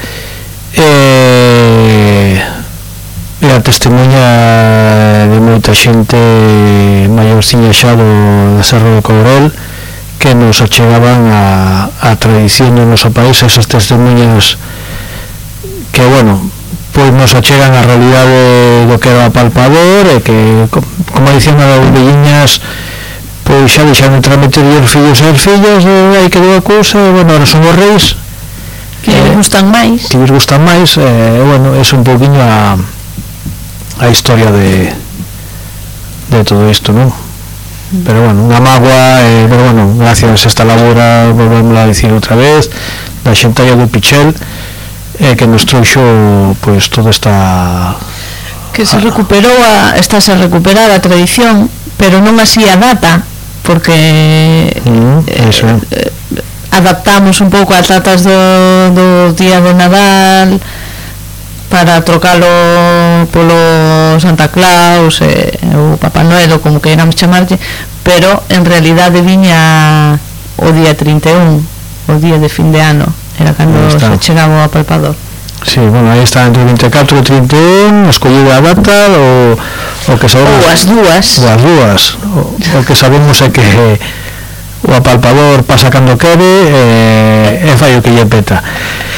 eh, e a testemunha de moita xente maiorciña xa do Cerro de Cobrel que nos achegaban a, a tradición do noso país, esas testemunhas que, bueno, pois nos achegan a realidade do que era o Apalpador e que, como dicían as velliñas, pois xa deixaron de transmitir os fillos e as fillas, e aí quedou a cousa, e, bueno, ahora son os reis que eh, gustan máis que lles gustan máis, e, eh, bueno, é un pouquinho a a historia de de todo isto, non? Pero, bueno, unha mágoa, e, pero, bueno, gracias a esta labora, volvemos a dicir outra vez, da xentaria do Pichel, eh, que nos trouxo pois toda esta que se recuperou a, estáse a recuperar a tradición, pero non así a data, porque mm, eso. eh, adaptamos un pouco as datas do, do día de Nadal para trocalo polo Santa Claus e o Papá Noel, ou como queiramos chamarlle, pero en realidade viña o día trinta e un, o día de fin de ano, era cando se chegaba o Apalpador. Sí, bueno, aí está entre o vinte e catro e o trinta e un, escollido a data, o, o que sabemos, ou as dúas, ou as dúas, o, o que sabemos é que o Apalpador pasa cando quere e, e fai o que lle peta.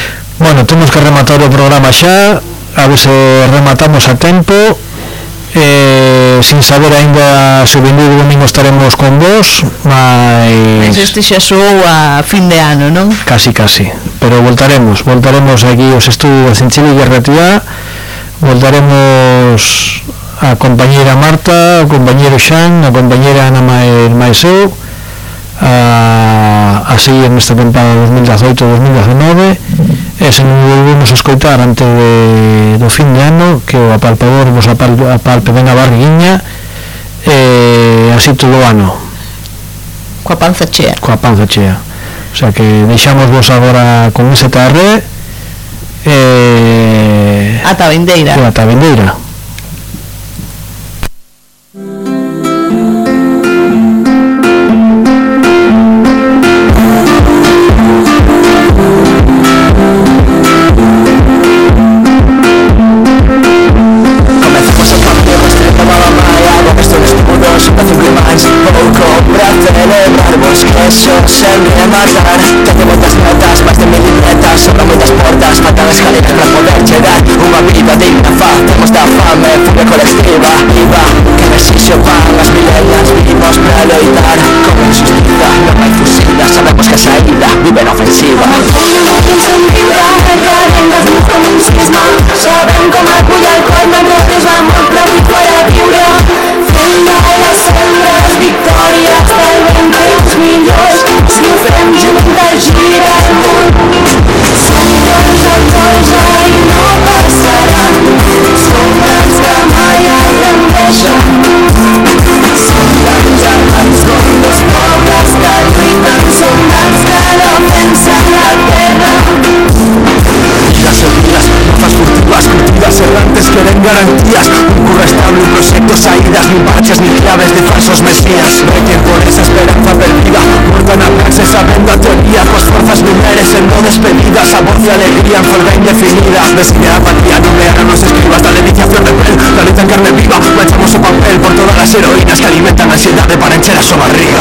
Bueno, temos que rematar o programa xa, a ver se rematamos a tempo, eh, sin saber aínda se o vindeiro domingo estaremos con vos, mas... Este xa sou a fin de ano, non? Casi, casi, pero voltaremos, voltaremos aquí os estudios en Chile e Retía, voltaremos a compañeira Marta, o compañeiro Xan, a compañeira Ana máis eu, a, a seguir nesta temporada dos mil dezaoito dos mil dezenove, e se non volvemos a escoitar antes de, do fin de ano, que o apalpador vos apal, apalpe ben a barriguinha, e así todo o ano coa panza chea coa panza chea, o sea que deixamos vos agora con ese T R e ata a vindeira ata a vindeira. Garantías, un curro estable, un proyecto, salidas, ni parches, ni claves de falsos mesías. Requiem por esa esperanza perdida, muerta na praxe, sabendo a teoría, cos forzas mujeres en no despedidas, sabor de alegría en folga indefinida. Desde a apatía non lean nos escribas, dale iniciación de pel, dale tan carne viva, manchamos o papel por todas las heroínas que alimentan la ansiedade para encher a súa barriga.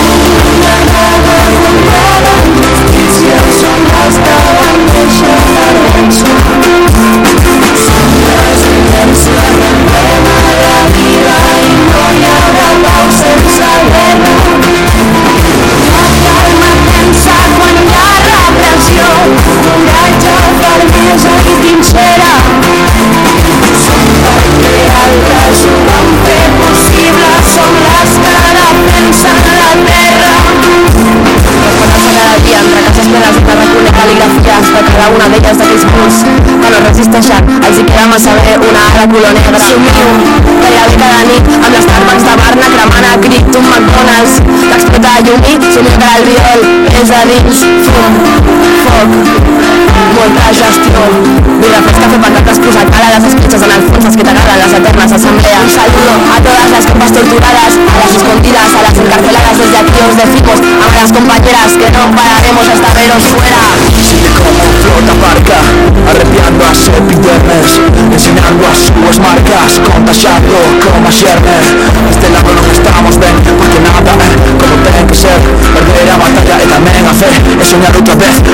Cada una de ellas d'aquells punts que no resisteixen, els hi queda massa bé una ara color negra. Somio gairebé cada nit amb les Starbucks de Barna cremant a crit d'un McDonald's que explota a llum i somio que el viol és a dins fum, foc, molta gestió, vida fresca fer patates posar cara a les escletxes en el fons els que t'agraden les eternes assemblees. Un saludo a todas las compas torturadas, a las escondidas, a las encarceladas desde aquí os decimos a las compañeras que no pararemos hasta veros fuera. Como flota barca, arrepiando a su epidermes, enseñando a sus marcas, contagiando como xerme. Este lado no estamos ben, porque nada é como ten que ser. Perder a batalla e tamén a fe, e soñar outra vez